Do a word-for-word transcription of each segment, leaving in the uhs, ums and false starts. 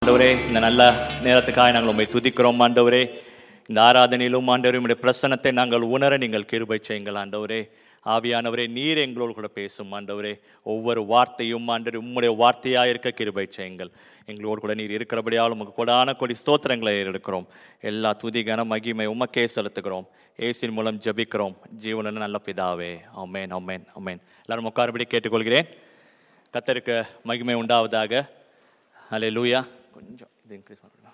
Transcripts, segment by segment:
ஆண்டவரே, இந்த நல்ல நேரத்துக்காக நாங்கள் உம்மை துதிக்கிறோம் ஆண்டவரே. இந்த ஆராதனையிலும் ஆண்டவரே உம்முடைய பிரசன்னத்தை நாங்கள் உணர நீங்கள் கிருபை செய்யுங்கள் ஆண்டவரே. ஆவியானவரே, நீர் எங்களோடு கூட பேசும் ஆண்டவரே. ஒவ்வொரு வார்த்தையும் ஆண்டவரே உம்முடைய வார்த்தையாக இருக்க கிருபை செய்யுங்கள். எங்களோடு கூட நீர் இருக்கிறபடியால் உமக்கு கொடான கொடி ஸ்தோத்திரங்களை எடுக்கிறோம். எல்லா துதி கன மகிமை உமக்கே செலுத்துகிறோம். இயேசுவின் மூலம் ஜெபிக்கிறோம் ஜீவனுள்ள நல்ல பிதாவே. ஆமென், ஆமென், ஆமென். எல்லாரும் உட்காரும்படி கேட்டுக்கொள்கிறேன். கர்த்தருக்கு மகிமை உண்டாவதாக. ஹல்லேலூயா. கொஞ்சம் இது இன்க்ரீஸ் பண்ணலாம்.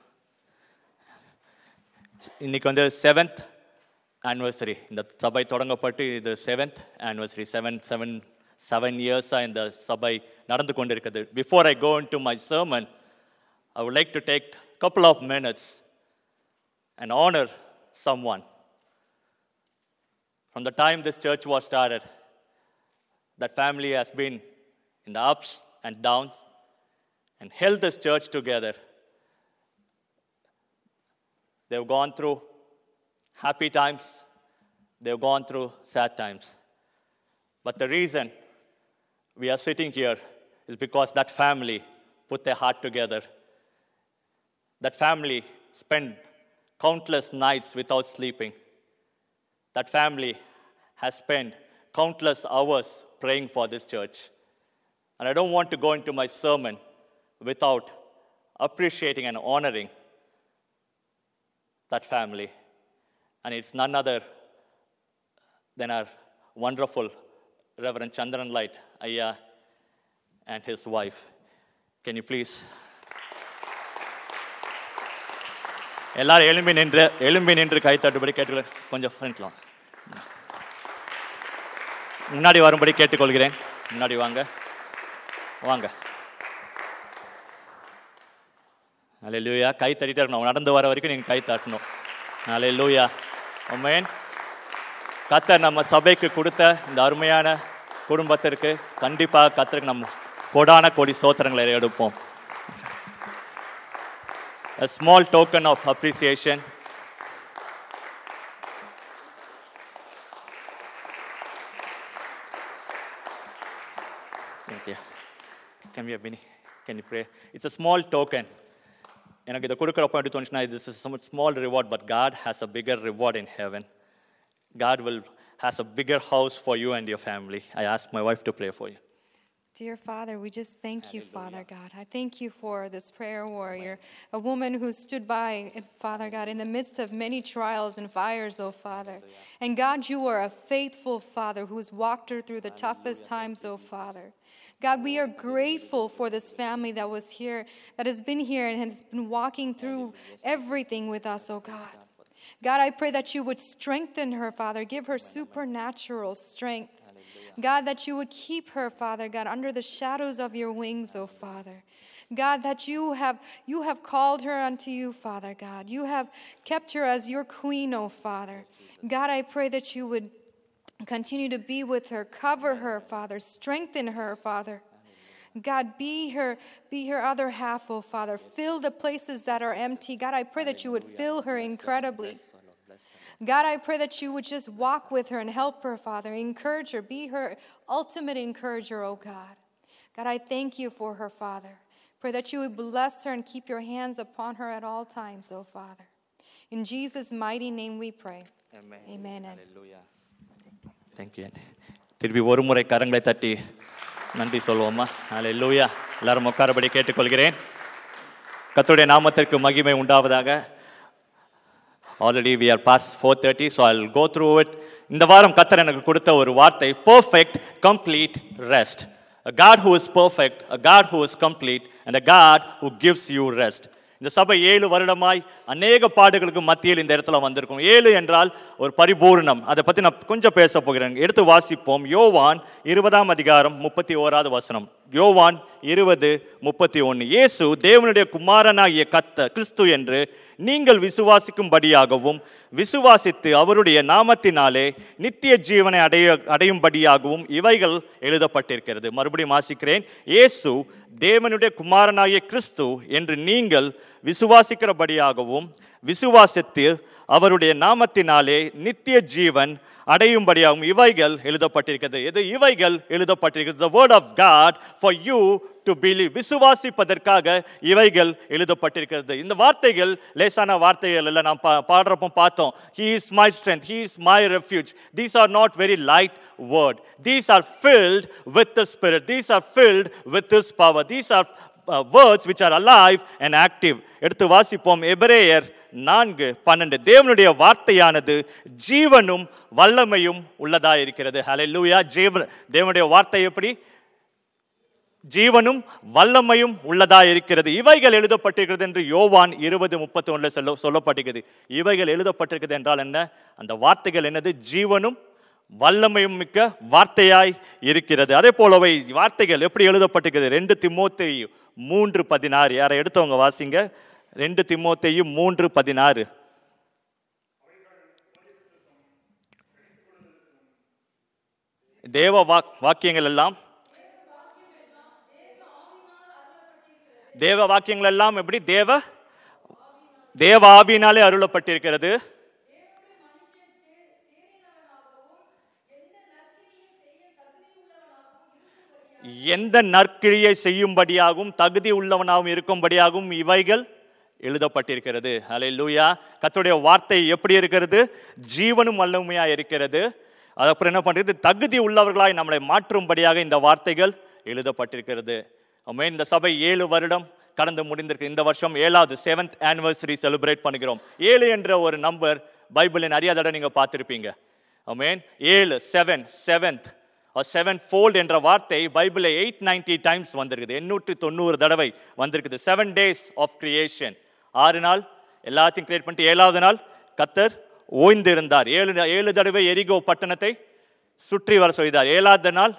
இன்னைக்கு வந்து செவன்த் ஆனிவர்சரி. இந்த சபை தொடங்கப்பட்டு இது seventh anniversary. Seven seven seven இயர்ஸாக இந்த சபை நடந்து கொண்டிருக்கிறது. Before I go into my sermon, I would like to take couple of minutes and honor someone. From the time this church was started, that family has been in the ups and downs and held this church together. They've gone through happy times, they've gone through sad times. But the reason we are sitting here is because that family put their heart together. That family spent countless nights without sleeping. That family has spent countless hours praying for this church. And I don't want to go into my sermon without appreciating and honoring that family. And it's none other than our wonderful Reverend Chandran Light Ayya and his wife. Can you please? எல்லாரும் எழும்பி நின்று எழும்பி நின்று கை தட்டுபடி கேட்டுக்கொள்ள. கொஞ்சம் ஃப்ரெண்ட்ல முன்னாடி வரும்படி கேட்டுக்கொள்கிறேன். முன்னாடி வாங்க வாங்க. ஹல்லேலூயா. கை தட்டிட்டே இருக்கணும். நடந்து வர வரைக்கும் நீங்கள் கை தட்டணும். ஹல்லேலூயா. ஆமென். கர்த்தர் நம்ம சபைக்கு கொடுத்த இந்த அருமையான குடும்பத்திற்கு கண்டிப்பாக கர்த்தருக்கு நம்ம கொடான கோடி ஸ்தோத்திரங்களை எடுப்போம். A small token of appreciation. Thank you. Can we have Vinny? Can you pray? It's a small token. எனக்கு இதை கொடுக்குறப்ப எப்படி தோணுச்சுன்னா, this is some small reward, but God has a bigger reward in heaven. God will has a bigger house for you and your family. I ask my wife to pray for you. Dear Father, we just thank you, Father God. I thank you for this prayer warrior, a woman who stood by, Father God, in the midst of many trials and fires, oh Father. And God, you are a faithful Father who has walked her through the toughest times, oh Father. God, we are grateful for this family that was here, that has been here and has been walking through everything with us, oh God. God, I pray that you would strengthen her, Father. Give her supernatural strength. God, that you would keep her, Father God, under the shadows of your wings, oh Father. God, that you have you have called her unto you, Father God. You have kept her as your queen, oh Father. God, I pray that you would continue to be with her, cover her, Father, strengthen her, Father. God, be her, be her other half, oh Father. Fill the places that are empty. God, I pray that you would fill her incredibly. God, I pray that you would just walk with her and help her, Father. Encourage her. Be her ultimate encourager, oh God. God, I thank you for her, Father. Pray that you would bless her and keep your hands upon her at all times, oh Father. In Jesus' mighty name we pray. Amen. Amen. Hallelujah. Thank you. திருப்பி ஒரு முறை கரங்களை தட்டி நன்றி சொல்வோமா? ஹல்லேலூயா. எல்லாரும் உட்காரபடி கேட்டுக்கொள்கிறேன். கர்த்தருடைய நாமத்திற்கு மகிமை உண்டாவதாக. Already we are past four thirty, so I'll go through it. இந்த வாரம் கர்த்தர் எனக்கு கொடுத்த ஒரு வார்த்தை, perfect, complete rest. A God who is perfect, a God who is complete, and a God who gives you rest. இந்த சபை ஏழு வருடமாய் அநேக பாடுகளுக்கு மத்தியில் இந்த இடத்துல வந்திருக்கும். ஏழு என்றால் ஒரு பரிபூர்ணம். அதை பற்றி நான் கொஞ்சம் பேச போகிறேன். எடுத்து வாசிப்போம். யோவான் இருபதாம் அதிகாரம் முப்பத்தி ஓராவது வசனம். யோவான் இருபது முப்பத்தி ஒன்று. இயேசு தேவனுடைய குமாரனாகிய கத்த கிறிஸ்து என்று நீங்கள் விசுவாசிக்கும்படியாகவும் விசுவாசித்து அவருடைய நாமத்தினாலே நித்திய ஜீவனை அடைய அடையும்படியாகவும் இவைகள் எழுதப்பட்டிருக்கிறது. மறுபடியும் வாசிக்கிறேன். இயேசு தேவனுடைய குமாரனாகிய கிறிஸ்து என்று நீங்கள் விசுவாசிக்கிறபடியாகவும் விசுவாசித்து அவருடைய நாமத்தினாலே நித்திய ஜீவன் அடையும்படியாகும் இவைகள் எழுதப்பட்டிருக்கிறது. எது இவைகள் எழுதப்பட்டிருக்கிறது? The word of God for you to believe. விசுவாசிப்பதற்காக இவைகள் எழுதப்பட்டிருக்கிறது. இந்த வார்த்தைகள் லேசான வார்த்தைகள் இல்லை. நாம் பாடுறப்போ பார்த்தோம், He is my strength, He is my refuge. These are not very light word. These are filled with the Spirit. These are filled with His power. These are uh, words which are alive and active. எடுத்து வாசிப்போம். எபிரேயர் நான்கு பன்னெண்டு. தேவனுடைய வார்த்தையானது ஜீவனும் வல்லமையும் உள்ளதா இருக்கிறது. ஹல்லேலூயா. ஜீவன் தேவனுடைய வார்த்தை எப்படி? ஜீவனும் வல்லமையும் உள்ளதா இருக்கிறது. இவைகள் எழுதப்பட்டிருக்கிறது என்று யோவான் இருபது முப்பத்தி ஒன்றுல சொல்ல சொல்லப்பட்டிருக்கிறது. இவைகள் எழுதப்பட்டிருக்கிறது என்றால் என்ன? அந்த வார்த்தைகள் என்னது? ஜீவனும் வல்லமையும் மிக்க வார்த்தையாய் இருக்கிறது. அதே போலவே வார்த்தைகள் எப்படி எழுதப்பட்டிருக்கிறது? ரெண்டு தீமோத்தேயு மூன்று பதினாறு. யாரை எடுத்தவங்க வாசிங்க. ரெண்டு தீமோத்தேயு மூன்று பதினாறு. தேவ வாக்கியங்கள் எல்லாம் தேவ வாக்கியங்கள் எல்லாம் எப்படி? தேவ தேவ ஆவியினாலே அருளப்பட்டிருக்கிறது. எந்த நற்கிரியை செய்யும்படியாகவும் தகுதி உள்ளவனாகவும் இருக்கும்படியாகவும் இவைகள் எழுதப்பட்டிருக்கிறது. ஹல்லேலூயா. கர்த்தருடைய வார்த்தை எப்படி இருக்கிறது? ஜீவனும் வல்லமையா இருக்கிறது. அதுக்கப்புறம் என்ன பண்றது? தகுதி உள்ளவர்களாய் நம்மளை மாற்றும்படியாக இந்த வார்த்தைகள் எழுதப்பட்டிருக்கிறது. ஆமென். இந்த சபை ஏழு வருடம் கடந்து முடிந்திருக்கு. இந்த வருஷம் ஏழாவது செவன்த் ஆனிவர்சரி செலிப்ரேட் பண்ணுகிறோம். ஏழு என்ற ஒரு நம்பர் பைபிளின் நிறைய தடவை நீங்க பார்த்திருப்பீங்க. ஆமென். ஏழு, செவன், செவன்த் செவன் ஃபோல்ட் என்ற வார்த்தை பைபிளில் எயிட் நைன்டி டைம்ஸ் வந்திருக்குது. எண்ணூற்றி தொண்ணூறு தடவை வந்திருக்குது. Seven days of creation. ஆறு நாள் எல்லாத்தையும் கிரியேட் பண்ணிட்டு ஏழாவது நாள் கர்த்தர் ஓய்ந்து இருந்தார். ஏழு ஏழு தடவை எரிகோ பட்டணத்தை சுற்றி வர சொல்லினார். ஏழாவது நாள்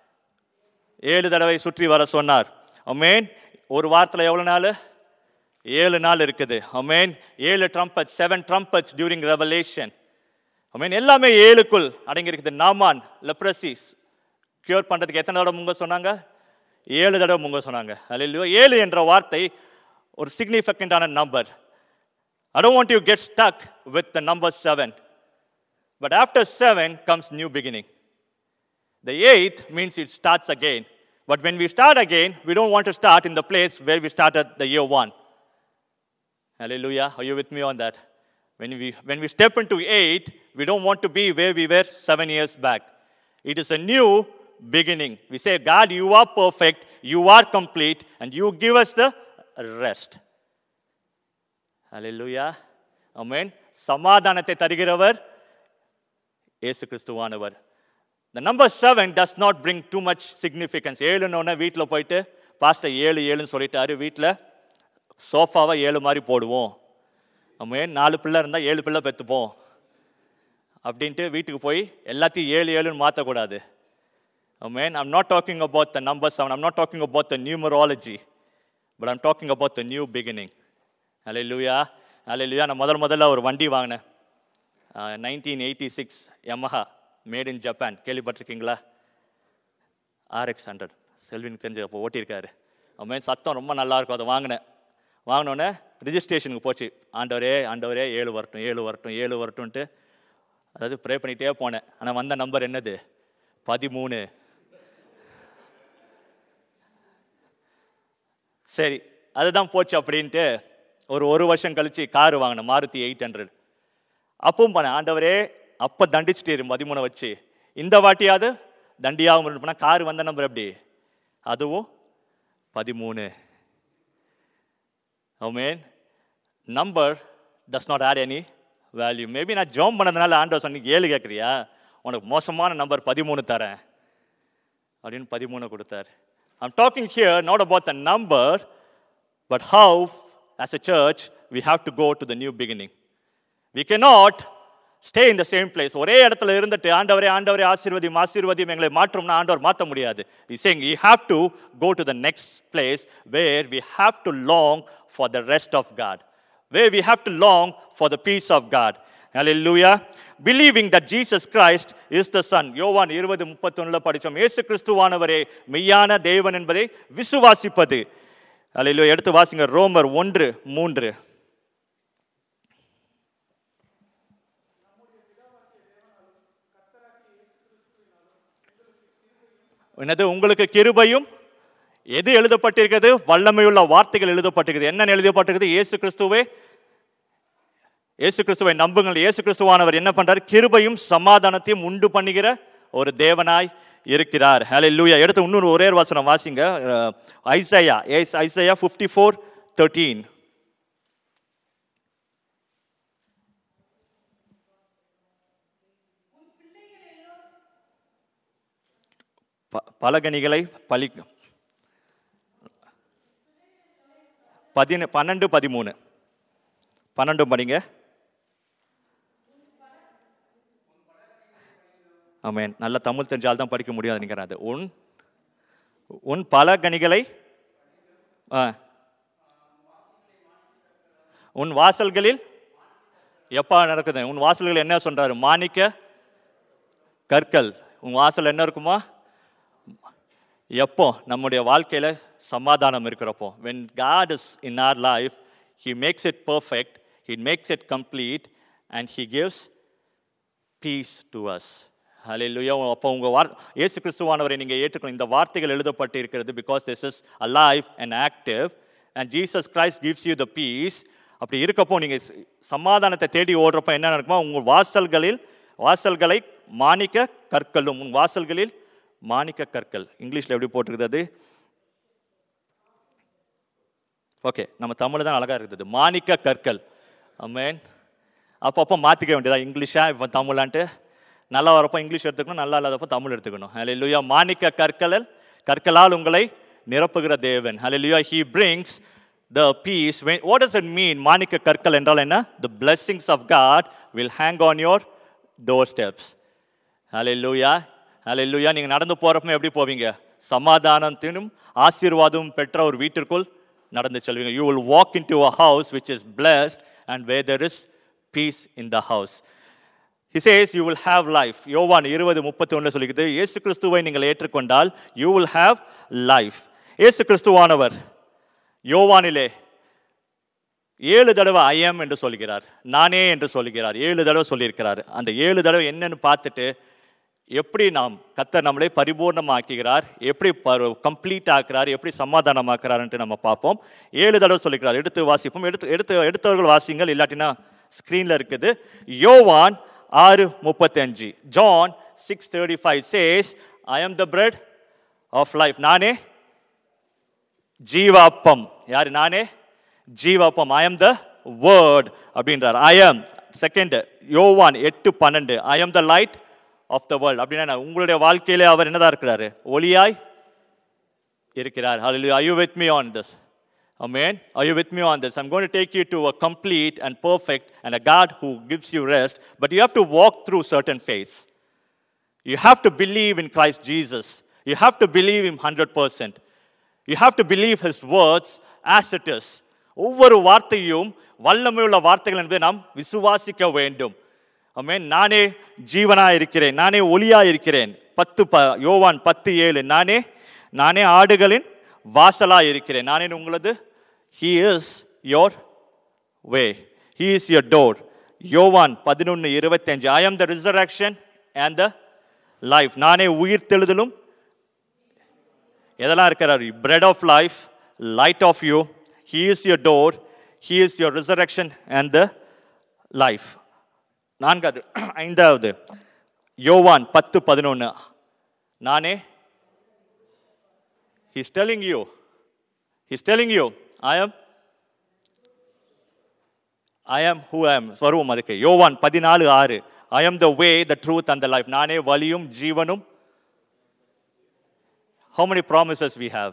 ஏழு தடவை சுற்றி வர சொன்னார். ஆமென். ஒரு வாரத்தில் எவ்வளவு நாள்? ஏழு நாள் இருக்குது. ஆமென். ஏழு trumpets, seven trumpets during revelation. ஆமென். எல்லாமே ஏழுக்குள் அடங்கி இருக்குது. நாமான் லெப்ரசிஸ் கியூர் பண்றதுக்கு எத்தனை தடவை முங்க சொன்னாங்க? ஏழு தடவை முங்க சொன்னாங்க. ஹல்லேலூயா. ஏழு என்ற வார்த்தை ஒரு சிக்னிஃபிகண்டான number. I don't want you to get stuck with the number seven. But after seven comes new beginning. The eighth means it starts again. But when we start again, we don't want to start in the place where we started the year one. Hallelujah. Are you with me on that? When we, when we step into eight, we don't want to be where we were seven years back. It is a new beginning. We say, God, you are perfect, you are complete, and you give us the rest. Hallelujah. Amen. சமாதானத்தை தருகிறவர் இயேசு கிறிஸ்துவானவர். The number seven does not bring too much significance. ஏழுன்னு வீட்டில் போயிட்டு pastor ஏழு ஏழுன்னு சொல்லிட்டாரு, வீட்டில் சோஃபாவை ஏழு மாதிரி போடுவோம். ஆமென். நாலு பிள்ளை இருந்தால் ஏழு பிள்ளை பெற்றுப்போம் அப்படின்ட்டு வீட்டுக்கு போய் எல்லாத்தையும் ஏழு ஏழுன்னு மாற்றக்கூடாது. Amen. I'm not talking about the number seven. I'm not talking about the numerology. But I'm talking about the new beginning. Hallelujah. Hallelujah. நான் முதல் முதல்ல ஒரு வண்டி வாங்கினேன். Nineteen eighty six Yamaha made in Japan. கேள்விப்பட்டிருக்கீங்களா? RX hundred. செல்வினுக்கு தெரிஞ்ச அப்போ ஓட்டியிருக்காரு. ஆமென். சத்தம் ரொம்ப நல்லா இருக்கும். அதை வாங்கினேன். வாங்கினோன்னே ரிஜிஸ்ட்ரேஷனுக்கு போச்சு. ஆண்டவரே ஆண்டவரே ஏழு வரட்டும் ஏழு வரட்டும் ஏழு வரட்டும்ன்ட்டு அதாவது ப்ரே பண்ணிகிட்டே போனேன். ஆனால் வந்த நம்பர் என்னது? பதிமூணு. சரி, அதுதான் போச்சு அப்படின்ட்டு ஒரு ஒரு வருஷம் கழிச்சு காரு வாங்கினேன், மாருதி எயிட் ஹண்ட்ரட். அப்பவும் போனேன், ஆண்டவரே அப்போ தண்டிச்சுட்டே பதிமூணை வச்சு, இந்த வாட்டியாவது தண்டியாகவும் இருப்பேன். காரு வந்த நம்பர் எப்படி? அதுவும் பதிமூணு. ஆமென். Number does not add any value. Maybe நான் ஜாம் பண்ணதுனால ஆண்டவர் சொன்னீங்க ஏழு கேட்குறியா, உனக்கு மோசமான நம்பர் பதிமூணு தரேன் அப்படின்னு பதிமூணு கொடுத்தார். I'm talking here not about the number, but how as a church we have to go to the new beginning. We cannot stay in the same place. ஒரே இடத்துல இருந்துட்டு ஆண்டவரே ஆண்டவரே ஆசீர்வதியும் ஆசீர்வதியும் எங்களை மாற்றும்னா ஆண்டவர் மாற்ற முடியாது. He's saying we have to go to the next place where we have to long for the rest of God, where we have to long for the peace of God. Hallelujah. Believing that Jesus Christ is the Son. யோவான் இருபது முப்பத்தி ஒன்றுல படிச்சோம், இயேசு கிறிஸ்துவானவரே மெய்யான தேவன் என்பதை விசுவாசிப்பது. Hallelujah. எடுத்து வாசிங்க ரோமர் ஒன்று மூன்று. என்னது உங்களுக்கு கிருபையும் எது எழுதப்பட்டிருக்கிறது? வல்லமையுள்ள வார்த்தைகள் எழுதப்பட்டிருக்கிறது. என்ன எழுதப்பட்டிருக்கிறது? இயேசு கிறிஸ்துவே இயேசு கிறிஸ்துவை நம்புங்கள். இயேசு கிறிஸ்துவானவர் என்ன பண்றார்? கிருபையும் சமாதானத்தையும் உண்டு பண்ணுகிற ஒரு தேவனாய் இருக்கிறார். ஹல்லேலூயா. எடுத்து இன்னொரு ஒரே ஒரு வசனம் வாசிங்க. ஐசாயா ஐசாயா ஐம்பத்தி நான்கு பதிமூன்று. பலகணிகளை பலிக்கும். பதின பன்னெண்டு பதிமூணு பன்னெண்டும் படிங்க. ஆமென். நல்ல தமிழ் தெரிஞ்சால் தான் படிக்க முடியாது நினைக்கிறேன். உன் உன் பலகணிகளை உன் வாசல்களில் எப்பா நடக்குது? உன் வாசல்கள் என்ன சொல்றாரு? மாணிக்க கற்கள். உன் வாசல் என்ன இருக்குமா? எப்போ நம்முடைய வாழ்க்கையில சமாதானம் இருக்கிறப்போ, when God is in our life, he makes it perfect, he makes it complete, and he gives peace to us. ஹல்லேலூயா. அப்போ உங்க வார் இயேசு கிறிஸ்துவானவரை நீங்க ஏற்றுக்கணும். இந்த வார்த்தைகள் எழுதப்பட்டு இருக்கிறது because this is alive and active, and Jesus Christ gives you the peace. அப்படி இருக்கப்போ நீங்க சமாதானத்தை தேடி ஓடுறப்போ என்ன நடக்குமா? உங்க வாசல்களில் வாசல்களை மாணிக்க கற்களும். உன் வாசல்களில் மாணிக்க கற்கள். இங்கிலீஷ்ல எப்படி போட்டிருக்கிறது? ஓகே, நம்ம தமிழ் தான் அழகா இருக்குது. மாணிக்க கற்கள். ஆமென். அப்பப்போ மாத்திக்க வேண்டியதா இங்கிலீஷா இப்போ தமிழான்ட்டு. நல்லா வரப்போ இங்கிலீஷ் எடுத்துக்கணும், நல்லா இல்லாதப்போ தமிழ் எடுத்துக்கணும். ஹல்லேலூயா. மாணிக்க கற்கள் கற்களால் உங்களை நிரப்புகிற தேவன். ஹல்லேலூயா. he brings the peace. What does it mean? மாணிக்க கற்கள் என்றால் என்ன? The blessings of God will hang on your doorsteps. ஹல்லேலூயா. ஹல்லேலூயா. நீங்க நடந்து போறப்ப எப்படி போவீங்க? சமாதானத்திலும் ஆசீர்வாதமும் பெற்ற ஒரு வீட்டிற்குள் நடந்து செல்வீங்க. You will walk into a house which is blessed and where there is peace in the house. He says you will have life. யோவான் இருபது முப்பத்தி ஒன்று சொல்லுகிறது, இயேசு கிறிஸ்துவை நீங்கள் ஏற்றுக்கொண்டால் you will have life. இயேசு கிறிஸ்துவானவர் யோவானிலே ஏழு தடவை ஐ எம் என்று சொல்கிறார், நானே என்று சொல்கிறார். ஏழு தடவை சொல்லியிருக்கிறார். அந்த ஏழு தடவை என்னன்னு பார்த்துட்டு எப்படி நாம் கர்த்தர் நம்மளை பரிபூர்ணமாக்குகிறார், எப்படி கம்ப்ளீட் ஆக்குறார், எப்படி சமாதானமாக்குறாருன்ட்டு நம்ம பார்ப்போம். ஏழு தடவை சொல்லிக்கிறார். எடுத்து வாசிப்போம். எடுத்து எடுத்து எடுத்தவர்கள் வாசிங்கள், இல்லாட்டினா ஸ்கிரீன்ல இருக்குது. யோவான் ஆறு முப்பத்தி அஞ்சு. John six thirty five says I am the bread of life. நானே ஜீவாப்பம். யாரு? நானே ஜீவாப்பம். ஐ எம் த வேர்ட் அப்படின்றார். ஐ எம் செகண்ட் யோவான் எட்டு பன்னெண்டு. I am the light of the world. அப்படின்னா உங்களுடைய வாழ்க்கையிலே அவர் என்னதான் இருக்கிறாரு? ஒளியாய் இருக்கிறார். Hallelujah. Are you with me on this? Amen. Are you with me on this? I'm going to take you to a complete and perfect and a God who gives you rest, but you have to walk through certain phases. You have to believe in Christ Jesus. You have to believe him one hundred percent. You have to believe his words as it is. ஒவ்வொரு வார்த்தையும் வல்லமையுள்ள வார்த்தைகள் என்பதை நாம் விசுவாசிக்க வேண்டும். ஆமென். நானே ஜீவனா இருக்கிறேன், நானே ஒளியா இருக்கிறேன். பத்து ப யோவான் பத்து ஏழு. நானே நானே ஆடுகளின் வாசலா இருக்கிறேன். நானே உங்களது. he is your way, he is your door. யோவான் பதினொன்று இருபத்தி அஞ்சு. I am the resurrection and the life. நானே உயிர் தெழுதலும். எதெல்லாம் இருக்கிறார்? bread of life, light of you, he is your door, he is your resurrection and the life. நான்காவது ஐந்தாவது யோவான் பத்து பதினொன்று. நானே he's telling you he's telling you I am I am who I am. வருவோம் அதுக்கு. யோவான் பதினாலு ஆறு. I am the way, the truth and the life. நானே வழியும் ஜீவனும். How many promises we have?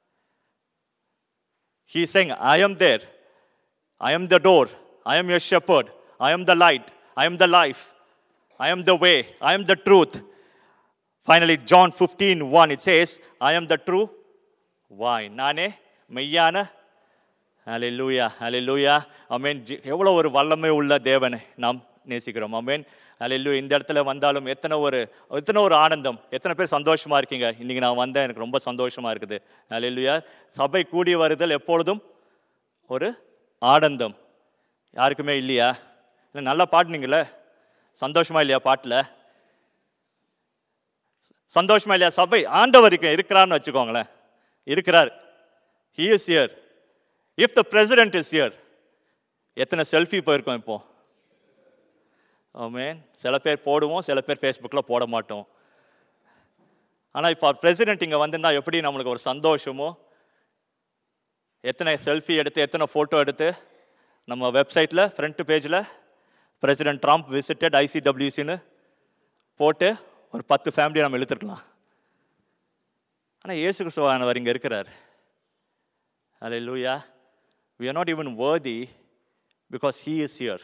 He is saying I am there, I am the door, I am your shepherd, I am the light, I am the life, I am the way, I am the truth. Finally, John fifteen one, it says, I am the true wine. நானே மெய்யான. ஹல்லேலூயா, ஹல்லேலூயா. ஆமென். எவ்வளோ ஒரு வல்லமை உள்ள தேவனை நாம் நேசிக்கிறோம். ஆமென். ஹல்லேலூயா. இந்த இடத்துல வந்தாலும் எத்தனை ஒரு எத்தனை ஒரு ஆனந்தம். எத்தனை பேர் சந்தோஷமா இருக்கீங்க? இன்னைக்கு நான் வந்தேன், எனக்கு ரொம்ப சந்தோஷமா இருக்குது. ஹல்லேலூயா. சபை கூடி வருதல் எப்பொழுதும் ஒரு ஆனந்தம். யாருக்குமே இல்லையா? நல்லா பாடுனீங்களே, சந்தோஷமா இல்லையா பாட்டில்? சந்தோஷமா இல்லையா? சபை ஆண்டவர் இருக்கிறார்னு வச்சுக்கோங்களேன். இருக்கிறார். He is here. If the president is here, எத்தனை செல்ஃபி போயிருக்கோம் இப்போ? ஆமென். சில பேர் போடுவோம், சில பேர் ஃபேஸ்புக்கில் போட மாட்டோம். ஆனால் இப்போ பிரசிடென்ட் இங்கே வந்திருந்தா எப்படி நம்மளுக்கு ஒரு சந்தோஷமோ, எத்தனை செல்ஃபி எடுத்து எத்தனை ஃபோட்டோ எடுத்து நம்ம வெப்சைட்டில் ஃப்ரண்ட் பேஜில் பிரசிடென்ட் ட்ரம்ப் விசிட்டட் ஐசிடபிள்யூசின்னு போட்டு ஒரு பத்து ஃபேமிலியை நம்ம இழுத்துருக்கலாம். ஆனால் இயேசு கிறிஸ்துவானவர் இங்கே இருக்கிறார். Hallelujah. We are not even worthy because He is here.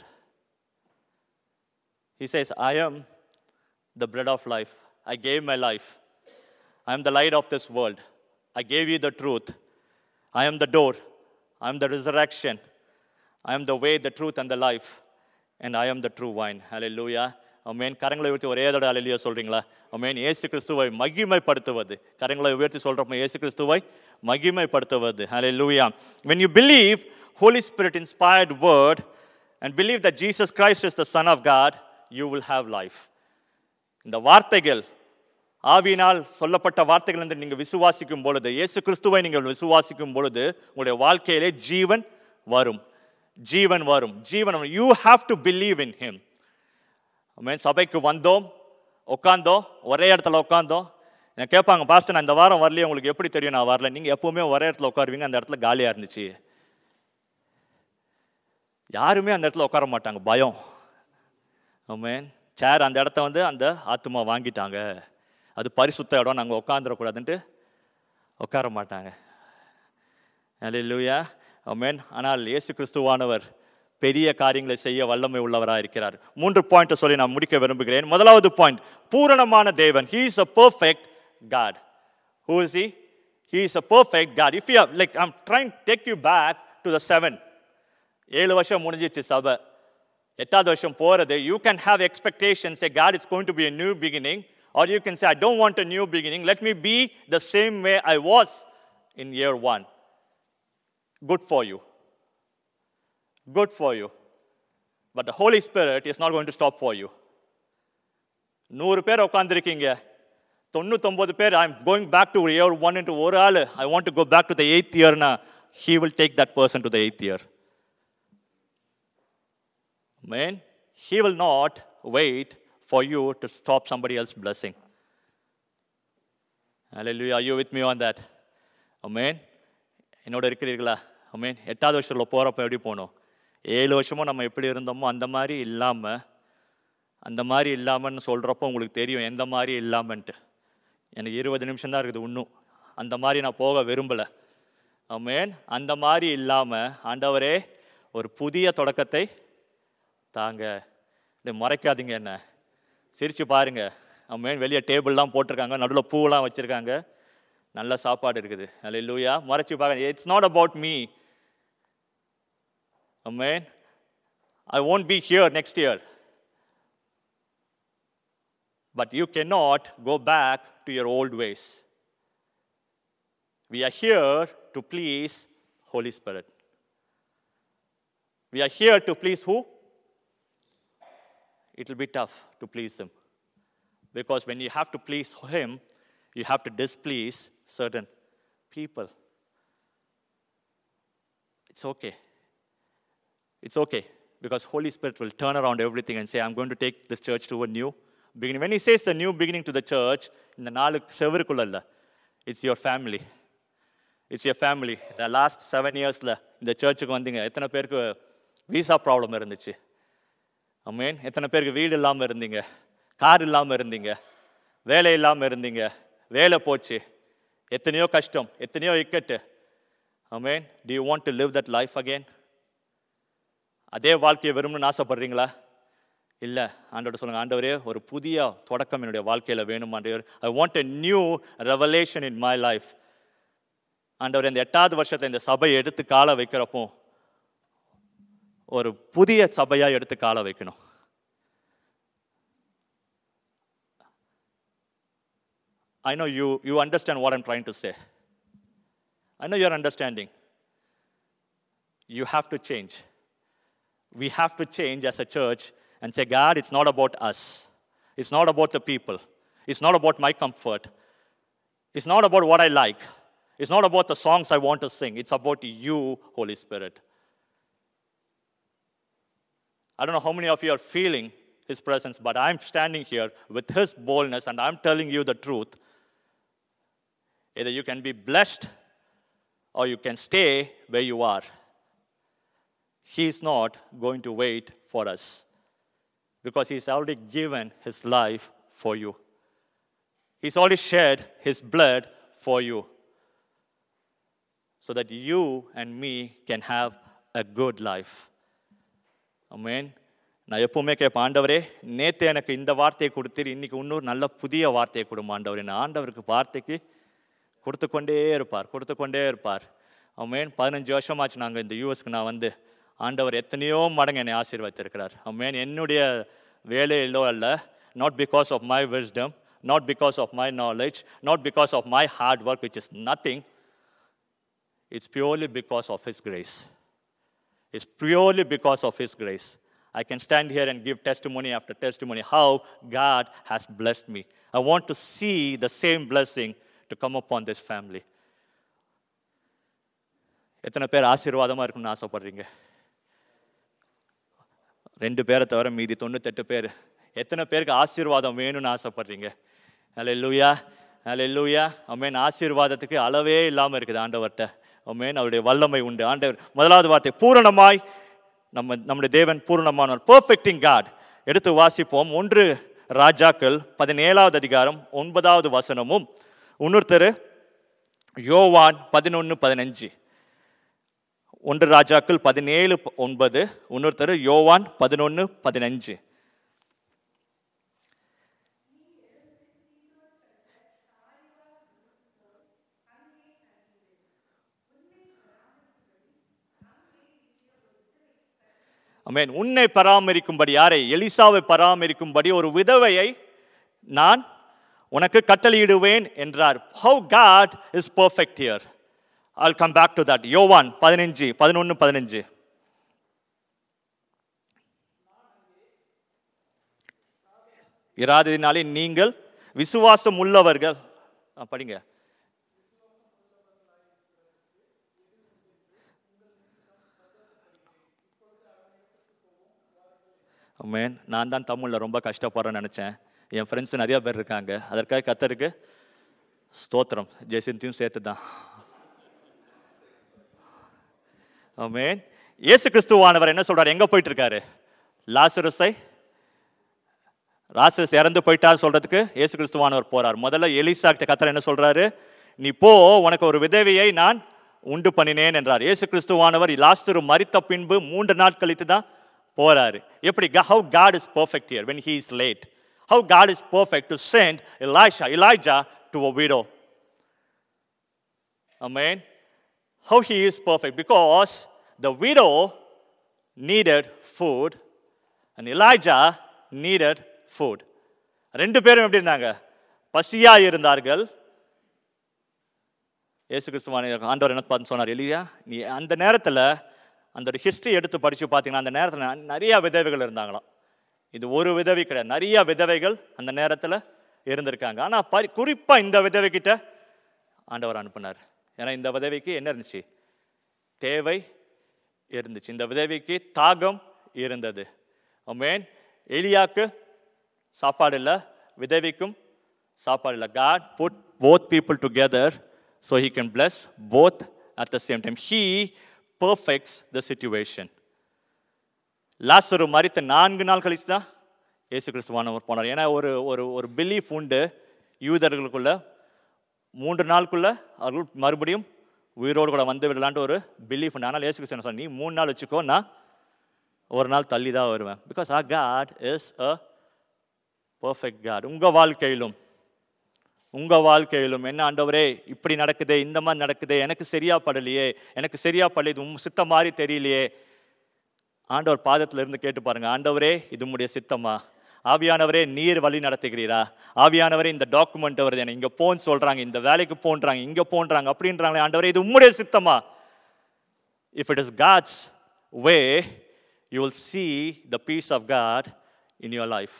He says, I am the bread of life. I gave my life. I am the light of this world. I gave you the truth. I am the door. I am the resurrection. I am the way, the truth, and the life. And I am the true wine. Hallelujah. Amen. கரங்களை உயர்த்தி ஒரே தடவை ஹல்லேலூயா சொல்றீங்களா? Amen. இயேசு கிறிஸ்துவை மகிமைப்படுத்துவது. கரங்களை உயர்த்தி சொல்றப்ப இயேசு கிறிஸ்துவை மகிமைப்படுத்துவது. Hallelujah. When you believe Holy Spirit inspired word and believe that Jesus Christ is the Son of God, you will have life. இந்த வார்த்தைகள் ஆவியினால் சொல்லப்பட்ட வார்த்தைகள் என்று நீங்கள் விசுவாசிக்கும் பொழுது, இயேசு கிறிஸ்துவை நீங்கள் விசுவாசிக்கும் பொழுது உங்களுடைய வாழ்க்கையிலே ஜீவன் வரும். ஜீவன் வரும். ஜீவன் வரும். You have to believe in Him. Amen. சபைக்கு வந்தோம், உட்காந்தோம், ஒரே இடத்துல உட்காந்தோம். நான் கேட்பாங்க, பாஸ்டர் நான் இந்த வாரம் வரலையே, உங்களுக்கு எப்படி தெரியும் நான் வரல? நீங்கள் எப்பவுமே ஒரே இடத்துல உட்காருவீங்க, அந்த இடத்துல காலியாக இருந்துச்சு. யாருமே அந்த இடத்துல உட்கார மாட்டாங்க, பயம். ஆமென். சேர் அந்த இடத்த வந்து அந்த ஆத்துமா வாங்கிட்டாங்க, அது பரிசுத்த இடம், நாங்கள் உட்காந்துடக்கூடாதுன்ட்டு உட்கார மாட்டாங்க. ஹல்லேலூயா. ஆமென். ஆனால் இயேசு கிறிஸ்துவானவர் பெரிய காரியங்களை செய்ய வல்லமை உள்ளவராக இருக்கிறார். மூன்று பாயிண்ட் சொல்லி நான் முடிக்க விரும்புகிறேன். முதலாவது பாயிண்ட், பூரணமான தேவன். He is a perfect God. Who is He? He is a perfect God. If you have, like, I'm trying to take you back to the seven. ஏழு வருஷம் முடிஞ்சிச்சு சபை, எட்டாவது வருஷம் போறது. You can have expectations, say God is going to be a new beginning, or you can say I don't want a new beginning. Let me be the same way I was in year one. Good for you. Good for you. But the Holy Spirit is not going to stop for you. நூறு பேர் உட்காந்துருக்கீங்க, தொண்ணூத்தொம்பது பேர் I am going back to year one into ஒரு ஆள் I want to go back to the eighth இயர்னா he will take that person to the eighth year. Amen. He will not wait for you to stop somebody else's blessing. Hallelujah. Are you with me on that? Amen. என்னோட இருக்கிறீர்களா? Amen. எட்டாவது வருஷத்தில் போகிறப்ப எப்படி போகணும்? ஏழு வருஷமும் நம்ம எப்படி இருந்தோமோ அந்த மாதிரி இல்லாமல், அந்த மாதிரி இல்லாமன்னு சொல்கிறப்போ உங்களுக்கு தெரியும் எந்த மாதிரி இல்லாமன்ட்டு. எனக்கு இருபது நிமிஷம் தான் இருக்குது இன்னும், அந்த மாதிரி நான் போக விரும்பலை. ஆமென். அந்த மாதிரி இல்லாமல் ஆண்டவரே ஒரு புதிய தொடக்கத்தை தாங்க. மறைக்காதீங்க, என்ன சிரிச்சு பாருங்க. ஆமென். வெளியே டேபிள்லாம் போட்டிருக்காங்க, நடுவில் பூவெல்லாம் வச்சுருக்காங்க, நல்ல சாப்பாடு இருக்குது. ஹல்லேலூயா. மறைச்சு பாருங்க. It's not about me. Amen. I won't be here next year. But you cannot go back to your old ways. We are here to please Holy Spirit. We are here to please who? It will be tough to please Him. Because when you have to please Him, you have to displease certain people. It's okay. It's okay, because Holy Spirit will turn around everything and say, I'm going to take this church to a new beginning. When He says the new beginning to the church, in the நாலு செவருக்குள்ள, it's your family. It's your family. The last seven yearsல இந்த சர்ச்சுக்கு வந்தீங்க, எத்தனை பேருக்கு visa problem இருந்துச்சு? ஆமென். எத்தனை பேருக்கு வீடு இல்லாமல் இருந்தீங்க, கார் இல்லாமல் இருந்தீங்க, வேலை இல்லாமல் இருந்தீங்க, வேலை போச்சு, எத்தனையோ கஷ்டம், எத்தனையோ இக்கட்டு. ஆமென். Do you want to live that life again? அதே வாழ்க்கையை விரும்பணும்னு ஆசைப்படுறீங்களா? இல்லை. ஆண்டவர்கிட்ட சொல்லுங்க, ஆண்டவரே ஒரு புதிய தொடக்கம் என்னுடைய வாழ்க்கையில் வேணும் ஆண்டவர். I want a new revelation in my life. ஆண்டவர் இந்த எட்டாவது வருஷத்தில் இந்த சபையை எடுத்து கால வைக்கிறப்போ ஒரு புதிய சபையாக எடுத்து கால வைக்கணும். I know you, you understand what I'm trying to say. I know you're understanding. You have to change. We have to change as a church and say, God, it's not about us. It's not about the people. It's not about my comfort. It's not about what I like. It's not about the songs I want to sing. It's about you, Holy Spirit. I don't know how many of you are feeling His presence, but I'm standing here with His boldness and I'm telling you the truth. Either you can be blessed or you can stay where you are. He's not going to wait for us because He's already given His life for you. He's already shed His blood for you so that you and me can have a good life. Amen. நான் எப்பவுமே கேட்பேன், ஆண்டவரே நேற்று எனக்கு இந்த வார்த்தையை கொடுத்துரு, இன்னைக்கு இன்னொரு நல்ல புதிய வார்த்தையை கொடுமா ஆண்டவரே. நான் ஆண்டவருக்கு வார்த்தைக்கு கொடுத்து கொண்டே இருப்பார் கொடுத்து கொண்டே இருப்பார் ஆமென். பதினஞ்சு வருஷமாச்சு நாங்கள் இந்த யூஎஸ்க்கு நான் வந்து ஆண்டவர் எத்தனையோ மடங்கு என்னை ஆசீர்வதித்திருக்கிறார் ஆமென். என்னுடைய வேலையிலோ அல்ல, not because of my wisdom, not because of my knowledge, not because of my hard work, which is nothing. It's purely because of His grace. It's purely because of His grace. I can stand here and give testimony after testimony how God has blessed me. I want to see the same blessing to come upon this family. எத்தனை பேர் ஆசீர்வாதமாக இருக்குன்னு ஆசைப்படுறீங்க? ரெண்டு பேரை தவிர மீதி தொண்ணூத்தெட்டு பேர் எத்தனை பேருக்கு ஆசீர்வாதம் வேணும்னு ஆசைப்படுறீங்க? அல்லேலூயா, அல்லேலூயா. ஆமென். ஆசீர்வாதத்துக்கு அளவே இல்லாமல் இருக்குது ஆண்டவர்கிட்ட. ஆமென். அவருடைய வல்லமை உண்டு. ஆண்டவர் முதலாவது வார்த்தை பூரணமாய், நம்ம நம்முடைய தேவன் பூரணமானவர், பெர்ஃபெக்டிங் காட். எடுத்து வாசிப்போம். ஒன்று ராஜாக்கள் பதினேழாவது அதிகாரம் ஒன்பதாவது வசனமும், இன்னொருத்தர் யோவான் பதினொன்று பதினஞ்சு. ஒன்று ராஜாக்கள் பதினேழு ஒன்பது, இன்னொருத்தர் யோவான் பதினொன்று பதினஞ்சு. ஆமென். உன்னை பராமரிக்கும்படி, யாரை? எலிசாவை பராமரிக்கும்படி ஒரு விதவையை நான் உனக்கு கட்டளையிடுவேன் என்றார். How God is perfect here. I'll come back to that. யோவான் பதினஞ்சு பதினொன்று பதினஞ்சு. இராததினாலே நீங்கள் விசுவாசம் உள்ளவர்கள், படிங்க. ஆமென். நான் தான் தமிழில் ரொம்ப கஷ்டப்படுறேன்னு நினச்சேன். என் ஃப்ரெண்ட்ஸ் நிறையா பேர் இருக்காங்க. அதற்காக கர்த்தருக்கு ஸ்தோத்திரம். ஜெயசிந்தியும் சேர்த்து தான். ஆமென். இயேசு கிறிஸ்துவானவர் என்ன சொல்றாரு? எங்கே போயிட்டு இருக்காரு? லாசருஸை, லாசருஸ் இறந்து போயிட்டார் சொல்றதுக்கு இயேசு கிறிஸ்துவானவர் போறார். முதல்ல எலிசா கிட்ட கர்த்தர் என்ன சொல்றாரு? நீ போ, உனக்கு ஒரு விதவையை நான் உண்டு பண்ணினேன் என்றார். இயேசு கிறிஸ்துவானவர் லாசரு மரித்த பின்பு மூன்று நாள் கழித்து தான் போறாரு. எப்படி? how God is perfect here when he is late. How God is perfect to send Elisha, Elijah to a widow. Amen. How he is perfect because the widow needed food and Elijah needed food. ரெண்டு பேரும் எப்படி இருந்தாங்க? பசியா இருந்தார்கள். இயேசு கிறிஸ்துவான ஆண்டவர் என்ன பார்த்து சொன்னார்? எலியா, நீ அந்த நேரத்தில் அந்த ஒரு ஹிஸ்ட்ரி எடுத்து படித்து பார்த்தீங்கன்னா அந்த நேரத்தில் நிறையா விதவைகள் இருந்தாங்களாம். இது ஒரு விதவை கிடையாது, நிறையா விதவைகள் அந்த நேரத்தில் இருந்திருக்காங்க. ஆனால் பரி குறிப்பாக இந்த விதவைக்கிட்ட ஆண்டவர் அனுப்புனார். ஏன்னா இந்த விதவைக்கு என்ன இருந்துச்சு? தேவை இருந்துச்சு. இந்த விதவைக்கு தாகம் இருந்தது. ஆமென். எலியாக்கு சாப்பாடு இல்லை, விதவைக்கும் சாப்பாடு இல்லை. God put both people together so he can bless both at the same time. He perfects the situation. லாசரு மரித்த நான்கு நாள் கழிச்சு தான் இயேசு கிறிஸ்துவானவர் போனார். ஏன்னா ஒரு ஒரு ஒரு பிலீஃப் உண்டு யூதர்களுக்குள்ள, மூன்று நாளுக்குள்ள அவர்கள் மறுபடியும் உயிரோடு கூட வந்து விடலான்ட்டு ஒரு பிலீஃப் உண்டு. ஆனால் இயேசு கிறிஸ்து சொன்னார், நீ மூணு நாள் வச்சுக்கோ, நான் ஒரு நாள் தள்ளி தான் வருவேன். Because our God is a perfect God. உங்கள் வாழ்க்கையிலும் உங்கள் வாழ்க்கையிலும் என்ன ஆண்டவரே இப்படி நடக்குதே, இந்த மாதிரி நடக்குதே, எனக்கு சரியா படலையே, எனக்கு சரியா படலையே, இது உம் சித்த மாதிரி தெரியலையே, ஆண்டவர் பாதத்தில் இருந்து கேட்டு பாருங்க, ஆண்டவரே இது உம்முடைய சித்தமா? ஆவியானவரே நீர் வழி நடத்துகிறீரா? ஆவியானவரே இந்த டாக்குமெண்ட் வருது, எனக்கு இங்கே போன்னு சொல்கிறாங்க, இந்த வேலைக்கு போன்றாங்க, இங்கே போன்றாங்க அப்படின்றாங்களே, ஆண்டவரே இது உம்முடைய சித்தமா? If it is God's way, you will see the peace of God in your life.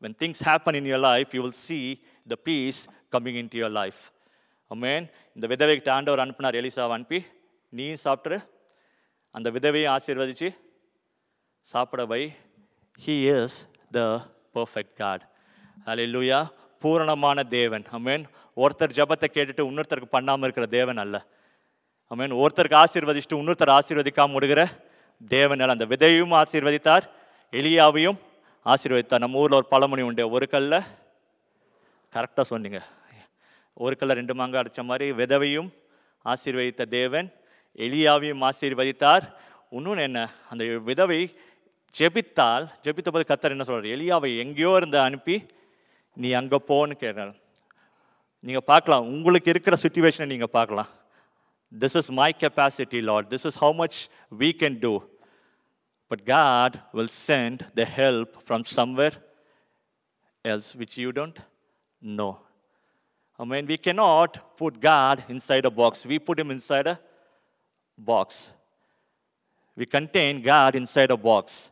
when things happen in your life, you will see the peace coming into your life. Amen. இந்த விதவைகிட்ட ஆண்டவர் அனுப்பினார், எலிசாவை அனுப்பி, நீ சாப்பிட்ரு, அந்த விதவையை ஆசீர்வதிச்சு சாப்பிட வை. He is the perfect God. Hallelujah. பூரணமான தேவன். Amen. ஒருத்தர் ஜெபத்தை கேட்டுட்டு இன்னொருத்தருக்கு பண்ணாமல் இருக்கிற தேவன் அல்ல. Amen. ஒருத்தருக்கு ஆசீர்வதிச்சுட்டு இன்னொருத்தர் ஆசீர்வதிக்காம விடுகிற தேவன் அல்ல. அந்த விதையும் ஆசீர்வதித்தார், எலியாவையும் ஆசீர்வதித்தார். நம்ம ஊரில் ஒரு பழமொழி உண்டு, ஒரு கல்ல, கரெக்டாக சொன்னீங்க, ஒரு கல்ல ரெண்டு மாங்க அடித்த மாதிரி விதவையும் ஆசீர்வதித்த தேவன் எலியாவையும் ஆசீர்வதித்தார். இன்னொன்று என்ன, அந்த விதவை ஜெபித்தால், ஜெபித்த போது கர்த்தர் என்ன சொல்கிறார், எலியாவை எங்கேயோ இருந்து அனுப்பி நீ அங்கே போன்னு கேட்டார். நீங்கள் பார்க்கலாம், உங்களுக்கு இருக்கிற சுச்சுவேஷனை நீங்கள் பார்க்கலாம். This is my capacity, Lord. This is how much we can do. But God will send the help from somewhere else which you don't know. I mean, we cannot put God inside a box. We put him inside a box. We contain God inside a box.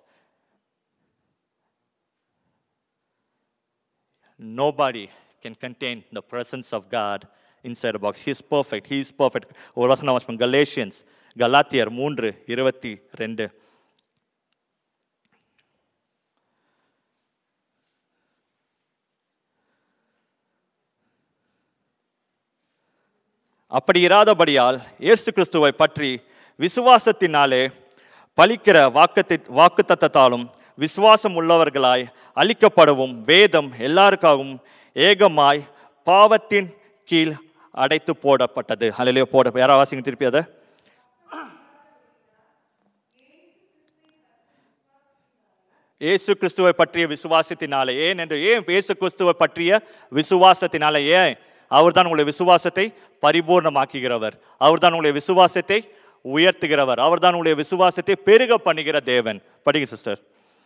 Nobody can contain the presence of God inside a box. He is perfect. He is perfect. ஒரு வசனம் வாசிப்போம், Galatians, கலாத்தியர் மூன்று இருபத்தி ரெண்டு. அப்படி இராதபடியால் இயேசு கிறிஸ்துவை பற்றி விசுவாசத்தினாலே பலிக்கிற வாக்கு வாக்குத்தத்தத்தாலும் விசுவாசம் உள்ளவர்களாய் அளிக்கப்படவும் வேதம் எல்லாருக்காகவும் ஏகமாய் பாவத்தின் கீழ் அடைத்து போடப்பட்டது. அல்லேலூயா. போட யாரா வாசிங்க திருப்பி அதை. இயேசு கிறிஸ்துவை பற்றிய விசுவாசத்தினாலே, ஏன் என்று ஏன் இயேசு கிறிஸ்துவை பற்றிய விசுவாசத்தினாலே, ஏன் அவர் தான் உங்களுடைய விசுவாசத்தை பரிபூர்ணமாக்குகிறவர், அவர் தான் உங்களுடைய விசுவாசத்தை உயர்த்துகிறவர், அவர் தான் உங்களுடைய விசுவாசத்தை பெருக பண்ணுகிற தேவன். படிங்க சிஸ்டர்.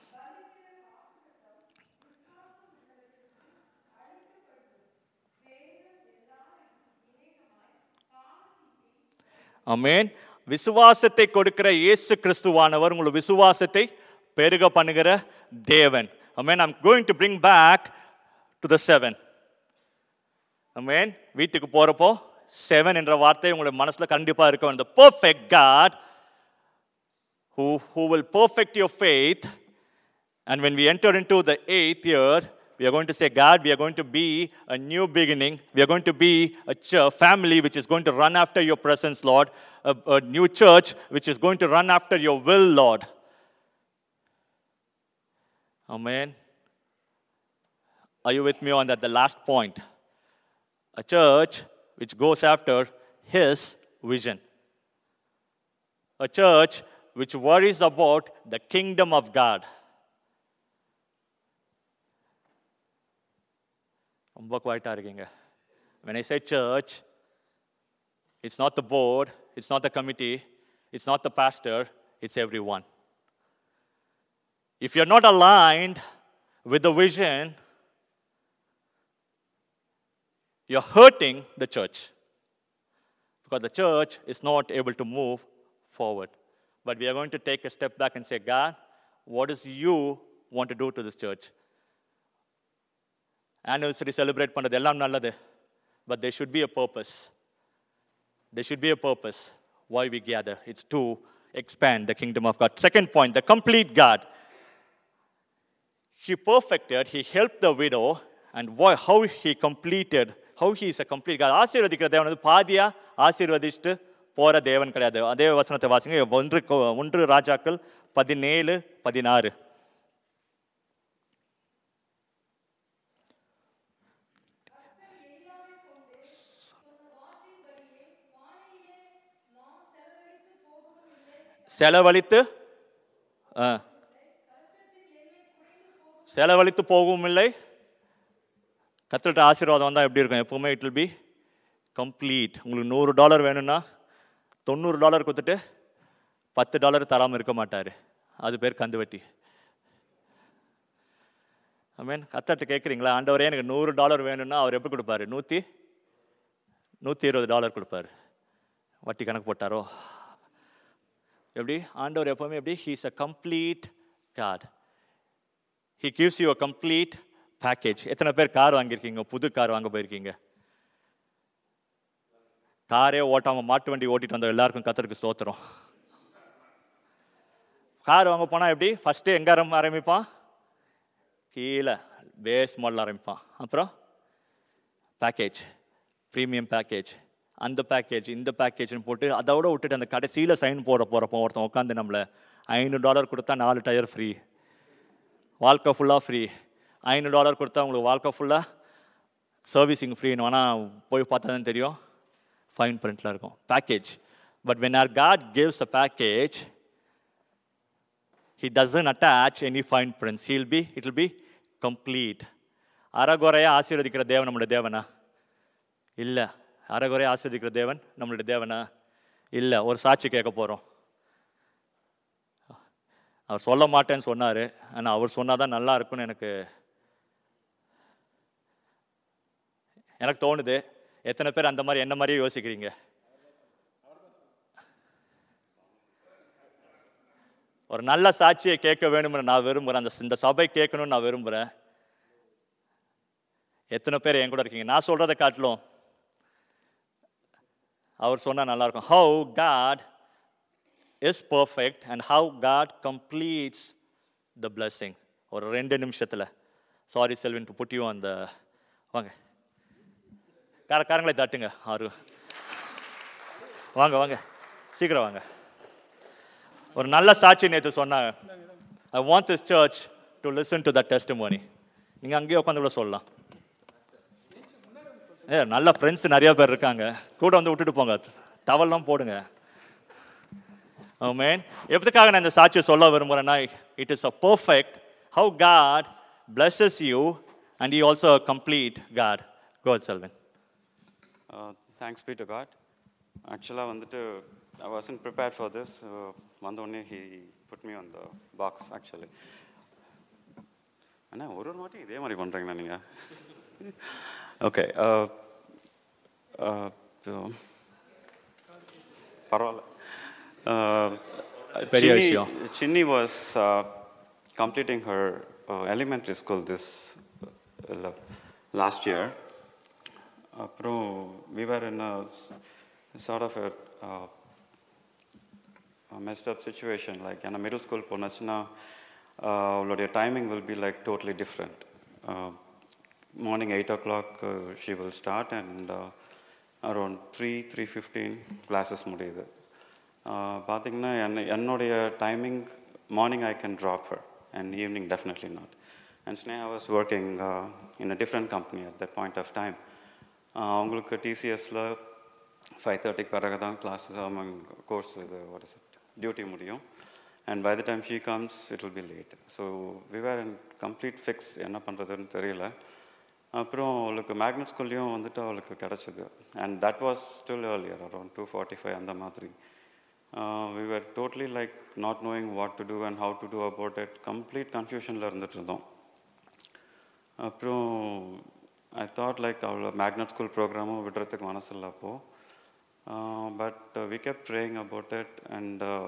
ஆமென். விசுவாசத்தை கொடுக்கிற இயேசு கிறிஸ்துவானவர் உங்கள் விசுவாசத்தை பெருக பண்ணுகிற தேவன். ஆமென். I'm going to bring back to the seven. ஆமென். வீட்டுக்கு போறப்போ செவன் என்ற வார்த்தை உங்களுடைய மனசுல கண்டிப்பா இருக்கும். The perfect God who who will perfect your faith. And when we enter into the eighth year, we are going to say, God, we are going to be a new beginning. We are going to be a ch- family which is going to run after your presence, Lord. A, a new church which is going to run after your will, Lord. Amen. Are you with me on that? The last point. A church which goes after His vision. A church which worries about the kingdom of God. ரொம்ப குவைட்டாக இருக்கீங்க. When I say church, it's not the board, it's not the committee, it's not the pastor, it's everyone. If you're not aligned with the vision, you're hurting the church. Because the church is not able to move forward. But we are going to take a step back and say, God, what does you want to do to this church? Anniversary celebrate பண்ணது எல்லாம் நல்லது. But there should be a purpose. There should be a purpose why we gather. It's to expand the kingdom of God. Second point, the complete God. He perfected, He helped the widow, and why, how He completed, how He is a complete God. ஆசீர்வதிக்கிற தேவன் வந்து பாதியா ஆசீர்வதிச்சுட்டு போற தேவன் கிடையாது. அதே வசனத்தை வாசிங்க, ஒன்று ஒன்று ராஜாக்கள் பதினேழு பதினாறு. செலவழித்து செலவழித்து போகவும் இல்லை. கர்த்தர்ட்ட ஆசீர்வாதம் வந்தால் எப்படி இருக்கும்? எப்பவுமே இட் வில் பி கம்ப்ளீட். உங்களுக்கு நூறு டாலர் வேணும்னா தொண்ணூறு டாலர் கொடுத்துட்டு பத்து டாலர் தராமல் இருக்க மாட்டார். அது பேர் கந்து வட்டி. ஐ மீன் கர்த்தர்ட்ட கேட்குறீங்களா, ஆண்டவரே எனக்கு நூறு டாலர் வேணும்னா அவர் எப்படி கொடுப்பாரு? நூற்றி நூற்றி இருபது டாலர் கொடுப்பாரு. வட்டி கணக்கு போட்டாரோ எப்படி? ஆண்டவர் எப்பவுமே எப்படி? He is a complete God. He gives you a complete package. எத்தனை பேர் கார் வாங்கியிருக்கீங்க? புது கார் வாங்க போயிருக்கீங்க? காரே ஓட்டாமல் மாட்டு வண்டி ஓட்டிட்டு வந்த எல்லாருக்கும் கர்த்தருக்கு ஸ்தோத்திரம். கார் வாங்க போனால் எப்படி? ஃபஸ்ட்டு எங்கே ஆரம்ப ஆரம்பிப்பான்? கீழே பேஸ் மாடல் ஆரம்பிப்பான். அப்புறம் பேக்கேஜ், ப்ரீமியம் பேக்கேஜ், அந்த பேக்கேஜ் இந்த பேக்கேஜ்னு போட்டு அதோட விட்டுட்டு அந்த கடைசியில் சைன் போட போகிறப்போ ஒருத்தன் உட்காந்து நம்மளை ஐநூறு டாலர் கொடுத்தா நாலு டயர் ஃப்ரீ, வாழ்க்கை ஃபுல்லாக ஃப்ரீ, ஐநூறு டாலர் கொடுத்தா உங்களுக்கு வாழ்க்கை ஃபுல்லாக சர்வீஸிங் ஃப்ரீன்னு வேணால் போய் பார்த்தா தான் தெரியும், ஃபைன் பிரிண்டில் இருக்கும் package. But when our God gives a package, he doesn't attach any fine prints. He'll be, it will be complete. அறகுறையா ஆசீர்வதிக்கிற தேவன் நம்மளுடைய தேவனா? இல்லை. அறகுறையா ஆசீர்வதிக்கிற தேவன் நம்மளுடைய தேவனா? இல்லை. ஒரு சாட்சி கேட்க போகிறோம். அவர் சொல்ல மாட்டேன்னு சொன்னார், ஆனால் அவர் சொன்னாதான் நல்லா இருக்கும்னு எனக்கு எனக்கு தோணுது. எத்தனை பேர் அந்த மாதிரி என்ன மாதிரியே யோசிக்கிறீங்க? ஒரு நல்ல சாட்சியை கேட்க வேணும்னு நான் விரும்புகிறேன். அந்த இந்த சபை கேட்கணும்னு நான் விரும்புகிறேன். எத்தனை பேர் என் கூட இருக்கீங்க? நான் சொல்கிறத காட்டிலும் அவர் சொன்னால் நல்லாயிருக்கும். How God is perfect and how God completes the blessing. ஒரு ரெண்டு நிமிஷத்தில் sorry Selvin to put you அந்த வாங்க காரக்காரங்களை தட்டுங்க. ஆறு வாங்க வாங்க சீக்கிரம் வாங்க. ஒரு நல்ல சாட்சி நேற்று சொன்னாங்க. I want this church to listen to the testimony. நீங்கள் அங்கேயே உட்காந்து கூட சொல்லலாம். ஏ நல்ல ஃப்ரெண்ட்ஸ் நிறைய பேர் இருக்காங்க, கூட வந்து விட்டுட்டு போங்க, டவல்லாம் போடுங்க. ஆமென். எதுக்காக நான் இந்த சாட்சியை சொல்ல விரும்புகிறேன்னா, it is a perfect how God blesses you and he also a complete God. Go ahead, Selvin. Uh, thanks be to God. Actually, வந்துட்டு I wasn't prepared for this. வந்த உடனே he put me on the box actually. அண்ணா ஒரு ஒரு வாட்டி இதே மாதிரி பண்ணுறீங்கண்ணா நீங்கள். Okay பரவாயில்ல. பெரிய விஷயம். Chinni was uh, completing her uh, elementary school this uh, last year. அப்புறம் we were in a sort of a uh, a messed up situation. Like in a middle school போனாச்சுன்னா அவளுடைய timing will be like totally different. Uh, morning eight o'clock uh, she will start and uh, around three, three fifteen classes முடியுது. பார்த்தீங்கன்னா என்ன என்னுடைய timing morning I can drop her and evening definitely not. And Sneha was working in a different company at that point of time. அவங்களுக்கு டிசிஎஸில் five தேர்ட்டிக்கு பிறகு தான் classes course இது வாட் இஸ் இட் டியூட்டி முடியும். And by the time she comes it will be late. So we were in complete fix, என்ன பண்ணுறதுன்னு தெரியல. அப்புறம் அவளுக்கு மேக்னட் ஸ்கூல்லையும் வந்துட்டு அவளுக்கு கிடச்சிது. And that was still earlier around two forty five அந்த மாதிரி. Uh, we were totally like not knowing what to do and how to do about it. Complete confusionல இருந்துட்டு இருந்தோம். அப்புறம் I thought like our magnet school program விடுறதுக்கு மனசு இல்லை அப்போ. But uh, we kept praying about it and uh,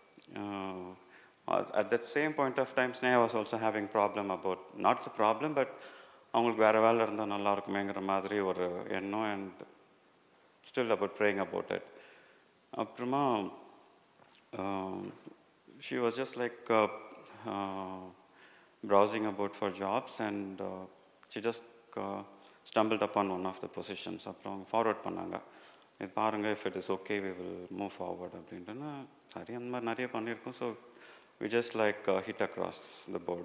uh, at that same point of time Sneha was also having problem about, not the problem but அவங்களுக்கு வேறு வேலை இருந்தால் நல்லா இருக்குமேங்கிற மாதிரி ஒரு எண்ணம் and still about praying about it. அப்புறமா Uh, she was just like uh, uh, browsing about for jobs and uh, she just uh, stumbled upon one of the positions. அப்புறம் ஃபார்வர்ட் பண்ணாங்க, இது பாருங்கள், if it is okay we will move forward அப்படின்ட்டுன்னா சரி அந்த மாதிரி நிறைய பண்ணியிருக்கோம். So we just like uh, hit across the board.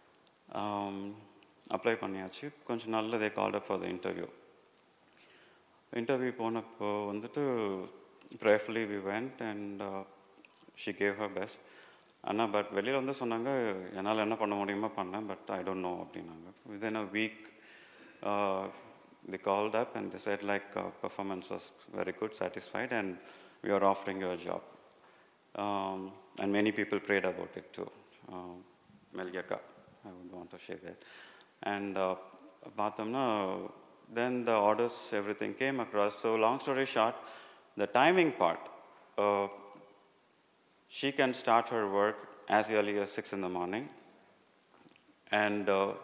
Apply பண்ணியாச்சு. கொஞ்சம் நாளில் they called up for the interview. Interview போனப்போ வந்துட்டு prayerfully we went and uh, she gave her best. ஆனால் பட் வெளியில் வந்து சொன்னாங்க, என்னால் என்ன பண்ண முடியுமோ பண்ணேன், பட் ஐ டோன்ட் நோ அப்படின்னாங்க. Within a week they called up and they said like uh, performance was very good, satisfied and we are offering you a job. Um, and many people prayed about it too. Uh, Melyaka, I would want to share that. And uh, பார்த்தோம்னா then the orders, everything came across. So long story short, the timing part, uh, she can start her work as early as six in the morning and uh,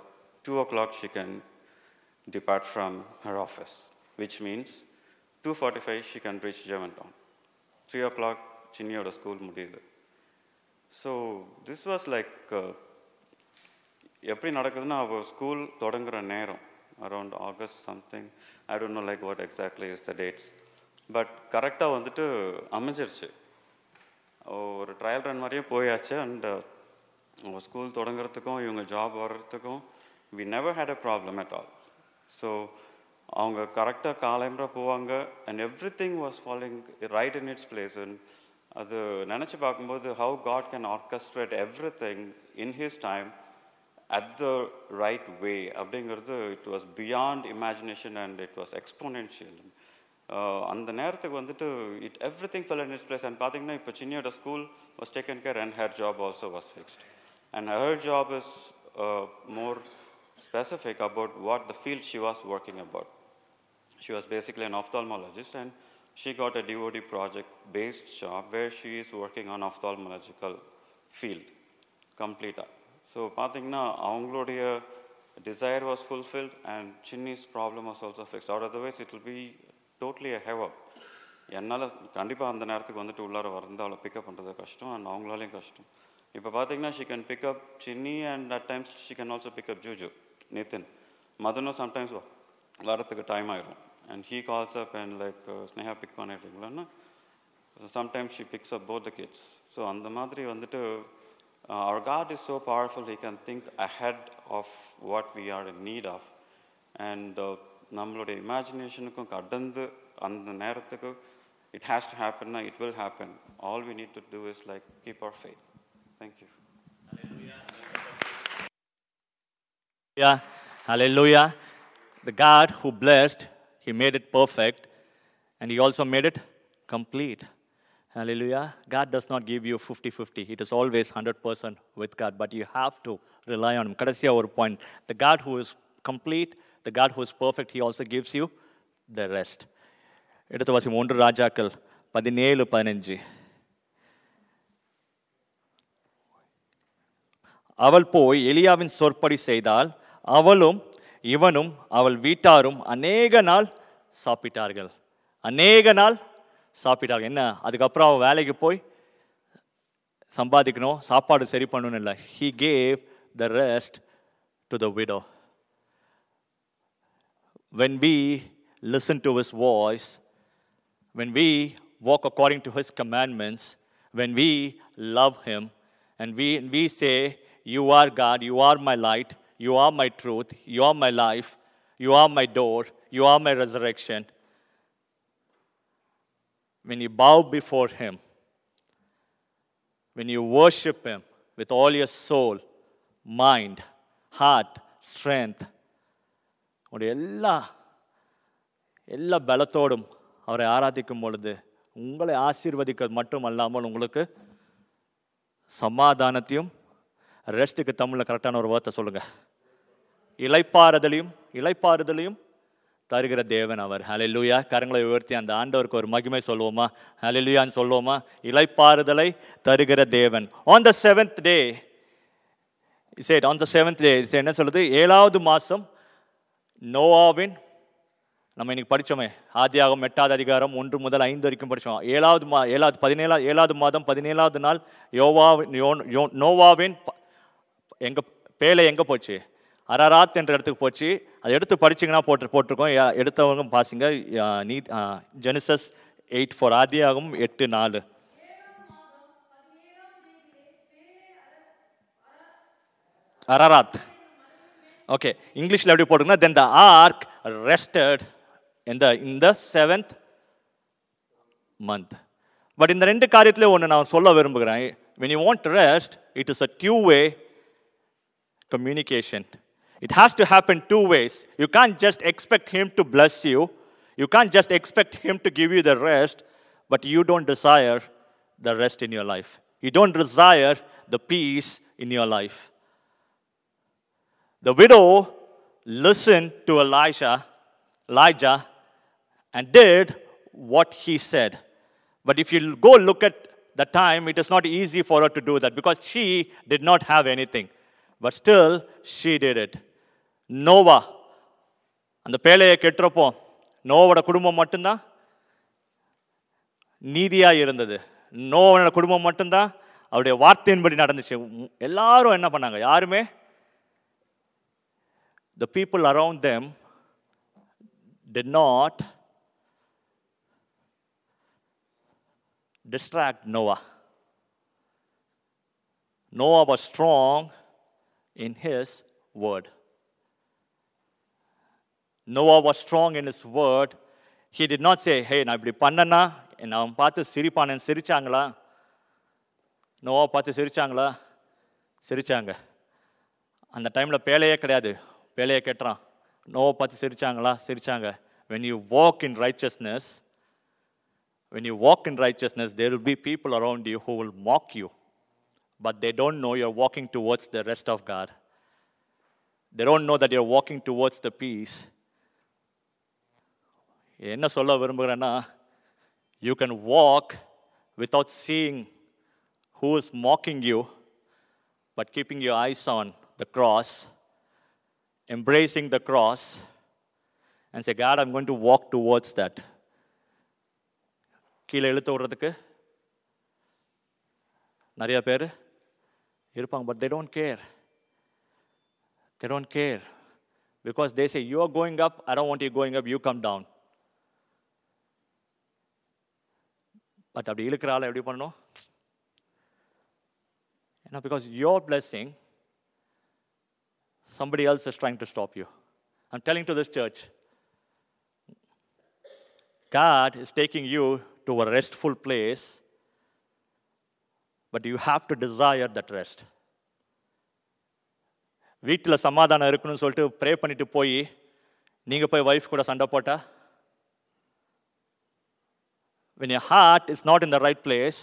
two o'clock she can depart from her office, which means two forty-five she can reach Germantown. three o'clock Chinniyoda school mudiyudu. So this was like எப்படி நடக்குதுன்னா அவள் school தொடங்குற நேரம் around August something, I don't know like what exactly is the dates, but கரெக்டாக வந்துட்டு அமைஞ்சிருச்சு. ஒரு trial run மாதிரியே போயாச்சு. அண்ட் அவங்க ஸ்கூல் தொடங்குறதுக்கும் இவங்க ஜாப் வர்றதுக்கும் we never had a problem at all. So அவங்க கரெக்டாக காலைமுறை போவாங்க and everything was following right in its place. And அது நினச்சி பார்க்கும்போது how God can orchestrate everything in his time at the right way அப்படிங்கிறது it was beyond imagination and it was exponential. அந்த நேரத்துக்கு வந்துட்டு it everything fell in its place. And பார்த்தீங்கன்னா இப்போ சின்னியோட school was taken care and her job also was fixed. And her job is more specific about what the field she was working about. She was basically an ophthalmologist and she got a D O D project based job where she is working on ophthalmological field complete. So பாத்தீங்கன்னா அவங்களுடைய desire was fulfilled and Chinni's problem was also fixed. Or otherwise it will be totally a havoc. என்னால் கண்டிப்பாக அந்த நேரத்துக்கு வந்துட்டு உள்ளார வந்து அவளை பிக்கப் பண்ணுறது கஷ்டம் அண்ட் அவங்களாலையும் கஷ்டம். இப்போ பார்த்தீங்கன்னா she can pick up Chinni and at times she can also pick up Juju, Nathan. Madhunu sometimes வரத்துக்கு டைம் ஆயிரும் and he calls up and like Sneha pick பண்ணிடுறீங்களான்னா sometimes she picks up both the kids. So அந்த மாதிரி வந்துட்டு uh, our God is so powerful, he can think ahead of what we are in need of. And uh, நம்மளுடைய இமேஜினேஷனுக்கும் கடந்து அந்த நேரத்துக்கு it has to happen, it will happen. All we need to do is like keep our faith. Thank you. Yeah, hallelujah. The God who blessed, he made it perfect and he also made it complete. Hallelujah. God does not give you fifty-fifty. It is always one hundred percent with God, but you have to rely on him. Kadasiya or point. The God who is complete, the God who is perfect, he also gives you the rest. எடுத்து வாசி மூன்று ராஜாக்கள் பதினேழு பதினஞ்சு. அவள் போய் எலியாவின் சொற்படி செய்தால் அவளும் இவனும் அவள் வீட்டாரும் அநேக நாள் சாப்பிட்டார்கள். அநேக நாள் சாப்பிட்டார்கள். என்ன அதுக்கப்புறம் அவள் வேலைக்கு போய் சம்பாதிக்கணும், சாப்பாடு சரி பண்ணணும் இல்லை. He gave the rest to the widow. When we listen to his voice, when we walk according to his commandments, when we love him, and we, we say, you are God, you are my light, you are my truth, you are my life, you are my door, you are my resurrection. When you bow before him, when you worship him with all your soul, mind, heart, strength, உடைய எல்லா எல்லா பலத்தோடும் அவரை ஆராதிக்கும் பொழுது உங்களை ஆசீர்வதிக்க மட்டும் அல்லாமல் உங்களுக்கு சமாதானத்தையும், ரெஸ்ட்டுக்கு தமிழில் கரெக்டான ஒரு வார்த்தை சொல்லுங்க, இளைப்பாறுதலையும் இளைப்பாறுதலையும் தருகிற தேவன் அவர். ஹல்லேலூயா. கரங்களை உயர்த்தி அந்த ஆண்டவருக்கு ஒரு மகிமை சொல்லுவோமா? ஹல்லேலூயான்னு சொல்லுவோமா? இளைப்பாறுதலை தருகிற தேவன். On the seventh day, he said, on the seventh day, என்ன சொல்லுது? ஏழாவது மாதம் நோவாவின், நம்ம இன்னைக்கு படித்தோமே ஆதியாகமம் எட்டாவது அதிகாரம் ஒன்று முதல் ஐந்து வரைக்கும் படித்தோம். ஏழாவது மா ஏழாவது பதினேழா ஏழாவது மாதம் பதினேழாவது நாள் யோவா நோவாவின் எங்கே பேலை எங்கே போச்சு? அரராத் என்ற இடத்துக்கு போச்சு. அதை எடுத்து படிச்சிங்கன்னா போட்டு போட்டிருக்கோம். எடுத்தவங்க பாசிங்க. நீ ஜெனிசஸ் எயிட் ஃபோர் ஆதியாகமம் எட்டு நாலு. அரராத். ஓகே, இங்கிலீஷில் எப்படி போட்டுங்கன்னா, then the ark rested in the in the seventh month. But இந்த ரெண்டு காரியத்திலே ஒன்று நான் சொல்ல விரும்புகிறேன். when you want to rest, it is a two-way communication. It has to happen two ways. You can't just expect him to bless you. You can't just expect him to give you the rest, but you don't desire the rest in your life. You don't desire the peace in your life. The widow listened to Elijah, Elijah and did what he said. But if you go look at the time, it is not easy for her to do that because she did not have anything. But still, she did it. Noah அந்த பேழையை கெட்டுறப்போ நோவோட குடும்பம் மட்டும்தான் நீதியாக இருந்தது. நோவோட குடும்பம் மட்டும்தான் அவருடைய வார்த்தையின்படி நடந்துச்சு. எல்லாரும் என்ன பண்ணாங்க? யாருமே the people around them did not distract Noah. Noah was strong in his word. Noah was strong in his word. He did not say, hey, நான் இப்படி பண்ணனா நான் பார்த்து சிரிப்பானேன். சிரிச்சாங்களா? நோவா பார்த்து சிரிச்சாங்களா? சிரிச்சாங்க. அந்த டைமில் பேழையே கிடையாது, பேழையை கெட்டுறான். நோவா பார்த்து சிரிச்சாங்களா? சிரிச்சாங்க. When you walk in righteousness, when you walk in righteousness, there will be people around you who will mock you, but they don't know you're walking towards the rest of God. They don't know that you're walking towards the peace. என்ன சொல்ல விரும்புகிறேன்னா, you can walk without seeing who is mocking you, but keeping your eyes on the cross, embracing the cross, and say, God, I'm going to walk towards that. கீழே இழுத்து விடுறதுக்கு நிறைய பேர் இருப்பாங்க, but they don't care. They don't care because they say, you are going up, I don't want you going up, you come down. But அப்படி இழுக்கிற ஆளை எப்படி பண்ணணும்? ஏன்னா because your blessing, somebody else is trying to stop you. I'm telling to this church, God is taking you to a restful place, but you have to desire that rest. வீட்டில் சமாதானம் இருக்கணும்னு சொல்லிட்டு ப்ரே பண்ணிட்டு போய் நீங்கள் போய் wife கூட சண்டை போட்டா, when your heart is not in the right place,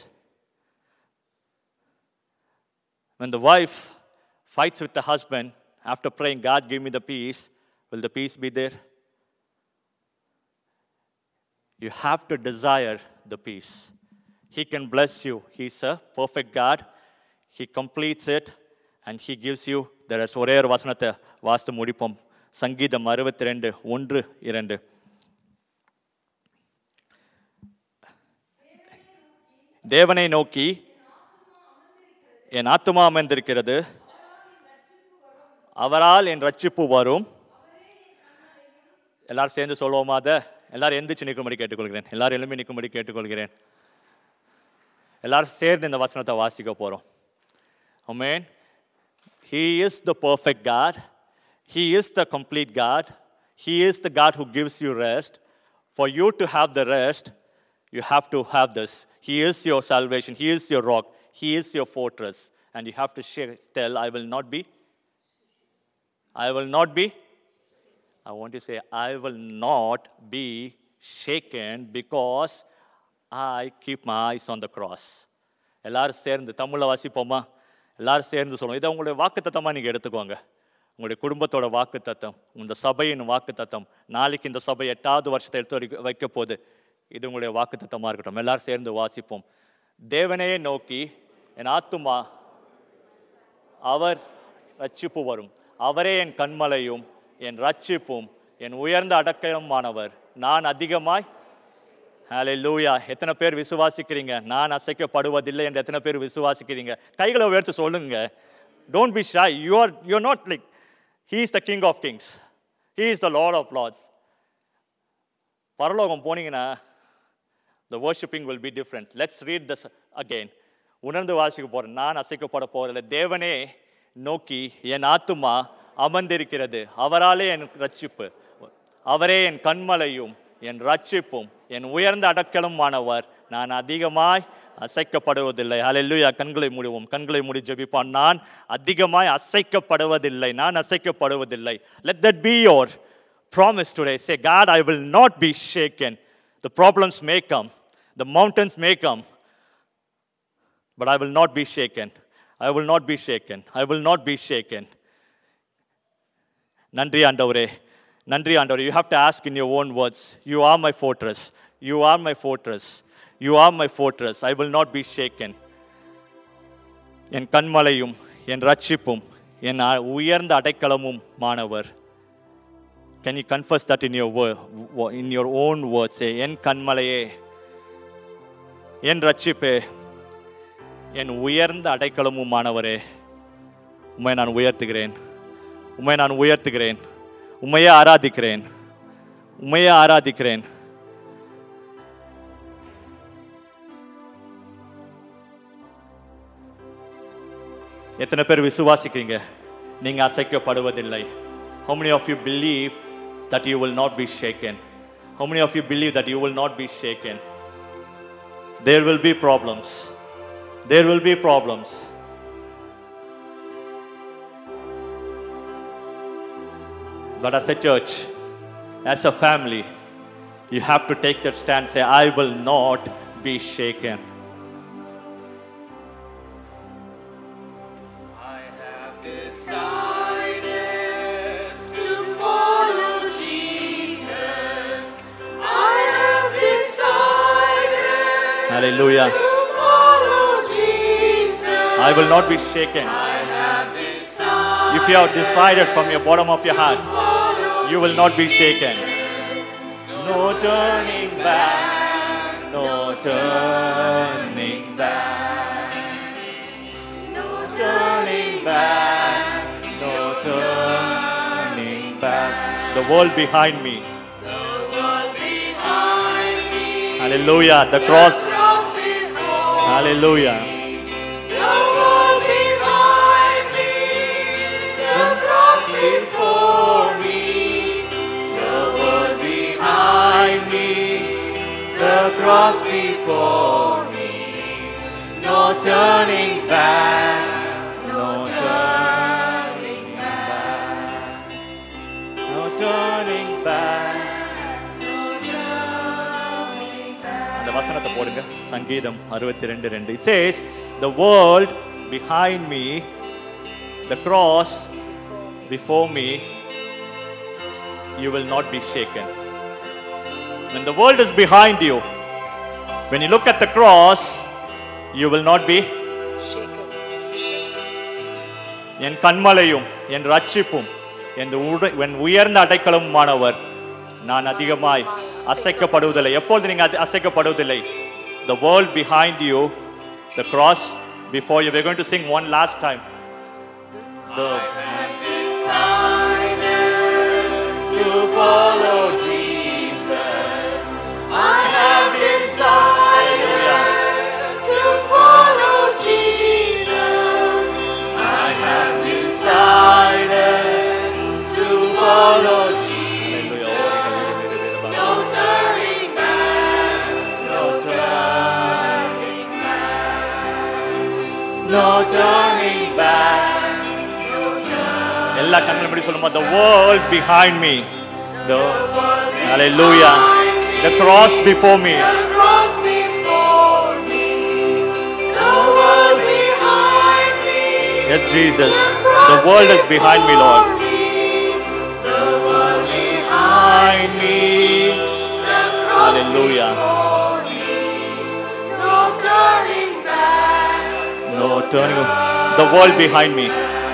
when the wife fights with the husband after praying, God give me the peace, will the peace be there? You have to desire the peace. He can bless you. He's a perfect God. He completes it and He gives you the rest. ஒரே ஒரு வசனத்தை வாசித்து முடிப்போம். சங்கீதம் அறுபத்தி ரெண்டு ஒன்று இரண்டு. தேவனை நோக்கி என் ஆத்துமா அமர்ந்திருக்கிறது, அவரால் என் ரட்சிப்பு வரும். எல்லாரும் சேர்ந்து சொல்லுவோமா? அதை எல்லாரும் எந்திரிச்சு நிற்கும்படி கேட்டுக்கொள்கிறேன். எல்லாரும் எழும்பி நிற்கும்படி கேட்டுக்கொள்கிறேன். எல்லாரும் சேர்ந்து இந்த வசனத்தை வாசிக்க போறோம். ஆமென். He is the perfect God. He is the complete God. He is the God who gives you rest. For you to have the rest, you have to have this. He is your salvation. He is your rock. He is your fortress. And you have to share, tell, I will not be. I will not be. I want to say, I will not be shaken because I keep my eyes on the cross. எல்லாரும் சேர்ந்து தமிழில் வாசிப்போமா? எல்லாரும் சேர்ந்து சொல்லுவோம். இதை உங்களுடைய வாக்கு தத்தமாக நீங்கள் எடுத்துக்கோங்க. உங்களுடைய குடும்பத்தோட வாக்கு தத்தம், இந்த சபையின் வாக்கு தத்தம். நாளைக்கு இந்த சபை எட்டாவது வருஷத்தை எடுத்து வைக்க போது இது உங்களுடைய வாக்கு தத்தமாக இருக்கட்டும். எல்லாரும் சேர்ந்து வாசிப்போம். தேவனையே நோக்கி என் ஆத்துமா, அவர் ரட்சிப்பு வரும். அவரே என் கண்மலையும் என் ரட்சிப்பும் என் உயர்ந்த அடக்கலமானவர். நான் அதிகமாய், ஹல்லேலூயா. எத்தனை பேர் விசுவாசிக்கிறீங்க நான் அசைக்கப்படுவதில்லை என்று? எத்தனை பேர் விசுவாசிக்கிறீங்க? கைகளை உயர்த்து சொல்லுங்க. Don't be shy. You are you're not like He is the King of Kings. He is the Lord of Lords. பரலோகம் போனீங்கன்னா the worshiping will be different. Let's read this again. உணர்ந்து வாசிக்க போறேன். நான் அசைக்கப்பட போறதில்லை. தேவனே நோக்கி என் ஆத்துமா அமர்ந்திருக்கிறது, அவராலே என் ரட்சிப்பு, அவரே என் கண்மலையும் என் ரட்சிப்பும் என் உயர்ந்த அடக்கலுமானவர். நான் அதிகமாய் அசைக்கப்படுவதில்லை. ஹல்லேலூயா. கண்களை மூடுவோம். கண்களை மூடி ஜெபிப்பான். நான் அதிகமாய் அசைக்கப்படுவதில்லை. நான் அசைக்கப்படுவதில்லை. Let that be your promise today. Say, God, I will not be shaken. The problems may come, the mountains may come, but I will not be shaken. I will not be shaken. I will not be shaken. நன்றி ஆண்டவரே, நன்றி ஆண்டவரே. You have to ask in your own words. You are my fortress. You are my fortress. You are my fortress. I will not be shaken. என் கண்மலையும் என் ரட்சிப்பும் என் உயர்ந்த அடைக்கலமும் மாணவர். Can you confess that in your word, in your own words? Say, என் கண்மலையே, என் ரட்சிப்பே, என் உயர்ந்த அடைக்கலமுமானவரே, உம்மை நான் உயர்த்துகிறேன், உம்மை நான் உயர்த்துகிறேன், உம்மையே ஆராதிக்கிறேன், உம்மையே ஆராதிக்கிறேன். எத்தனை பேர் விசுவாசிக்கிறீங்க நீங்க அசைக்கப்படுவதில்லை? How many of you believe that you will not be shaken? How many of you believe that you will not be shaken? There will be problems. There will be problems. But as a church, as a family, you have to take that stand, say, I will not be shaken. Hallelujah. I will not be shaken. If you have decided from your bottom of your heart, you will not be shaken. No turning back. No turning back. No turning back. No turning back. The world behind me. Hallelujah. The cross. Hallelujah. The world behind me, the cross before me. The world behind me, the cross before me. No turning back, no turning back, No turning back. அந்த வசனத்தை போடுங்க. சங்கீதம் அறுபத்தி ரெண்டு ரெண்டு. It says, the world behind me, the cross before me, you will not be shaken. When the world is behind you, when you look at the cross, you will not be shaken. என் கண்மலையும் என் ரட்சிப்பும் என் உயர்ந்த அடைக்கலமுமானவர், நான் அதிகமாய் அசைக்கப்படுவதில்லை. எப்பொழுது நீங்க அசைக்கப்படுவதில்லை? The world behind you, the cross before you. We're going to sing one last time. The To follow Jesus, I have decided to follow Jesus. I have decided to follow Jesus. No turning back, no turning back, no turning back. எல்லா கண்களும் எப்படி சொல்லுமா? The world behind me, the hallelujah, the cross before me, The cross before me, the world behind me. yes Jesus, cross the world is behind me, Lord. before me, the world behind Behind me, the cross hallelujah, before me. No turning back, no turning, the world behind me,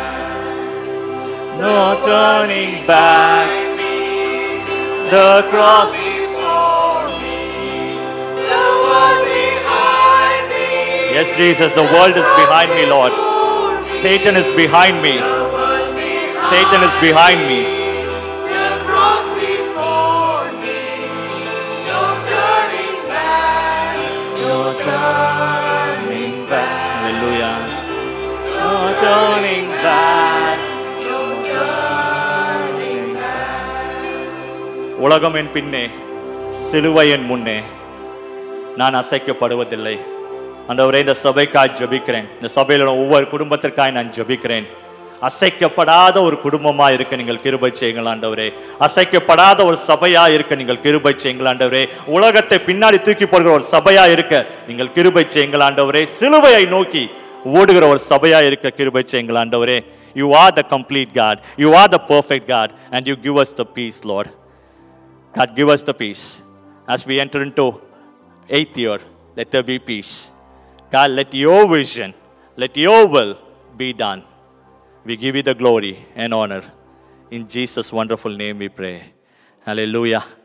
no turning back, the cross. before me, the world behind me. Yes Jesus, the world is behind me, Lord. Satan is behind me, The world behind Satan is behind me. the cross before me. No turning back, no turning back, Hallelujah, no turning back. no turning back. உலகம் என் பின்னே, சிலுவை என் முன்னே, நான் அசைக்கப்படுவதில்லை. ஆண்டவரே, இந்த சபைக்காய் ஜெபிக்கிறேன். இந்த சபையில உள்ள ஒவ்வொரு குடும்பத்திற்காய் நான் ஜெபிக்கிறேன். அசைக்கப்படாத ஒரு குடும்பமா இருக்க நீங்கள் கிருபை செய்யுங்கள் ஆண்டவரே. அசைக்கப்படாத ஒரு சபையா இருக்க நீங்கள் கிருபை செய்யுங்கள் ஆண்டவரே. உலகத்தை பின்னாடி தூக்கி போடுகிற ஒரு சபையா இருக்க நீங்கள் கிருபை செய்யுங்கள் ஆண்டவரே. சிலுவையை நோக்கி ஓடுகிற ஒரு சபையா இருக்க கிருபை செய்யுங்கள் ஆண்டவரே. You are the complete God. You are the perfect God, and you give us the peace, Lord. God, give us the peace as we enter into eighth year. Let there be peace. God, let your vision, let your will be done. We give you the glory and honor. In Jesus' wonderful name we pray. Hallelujah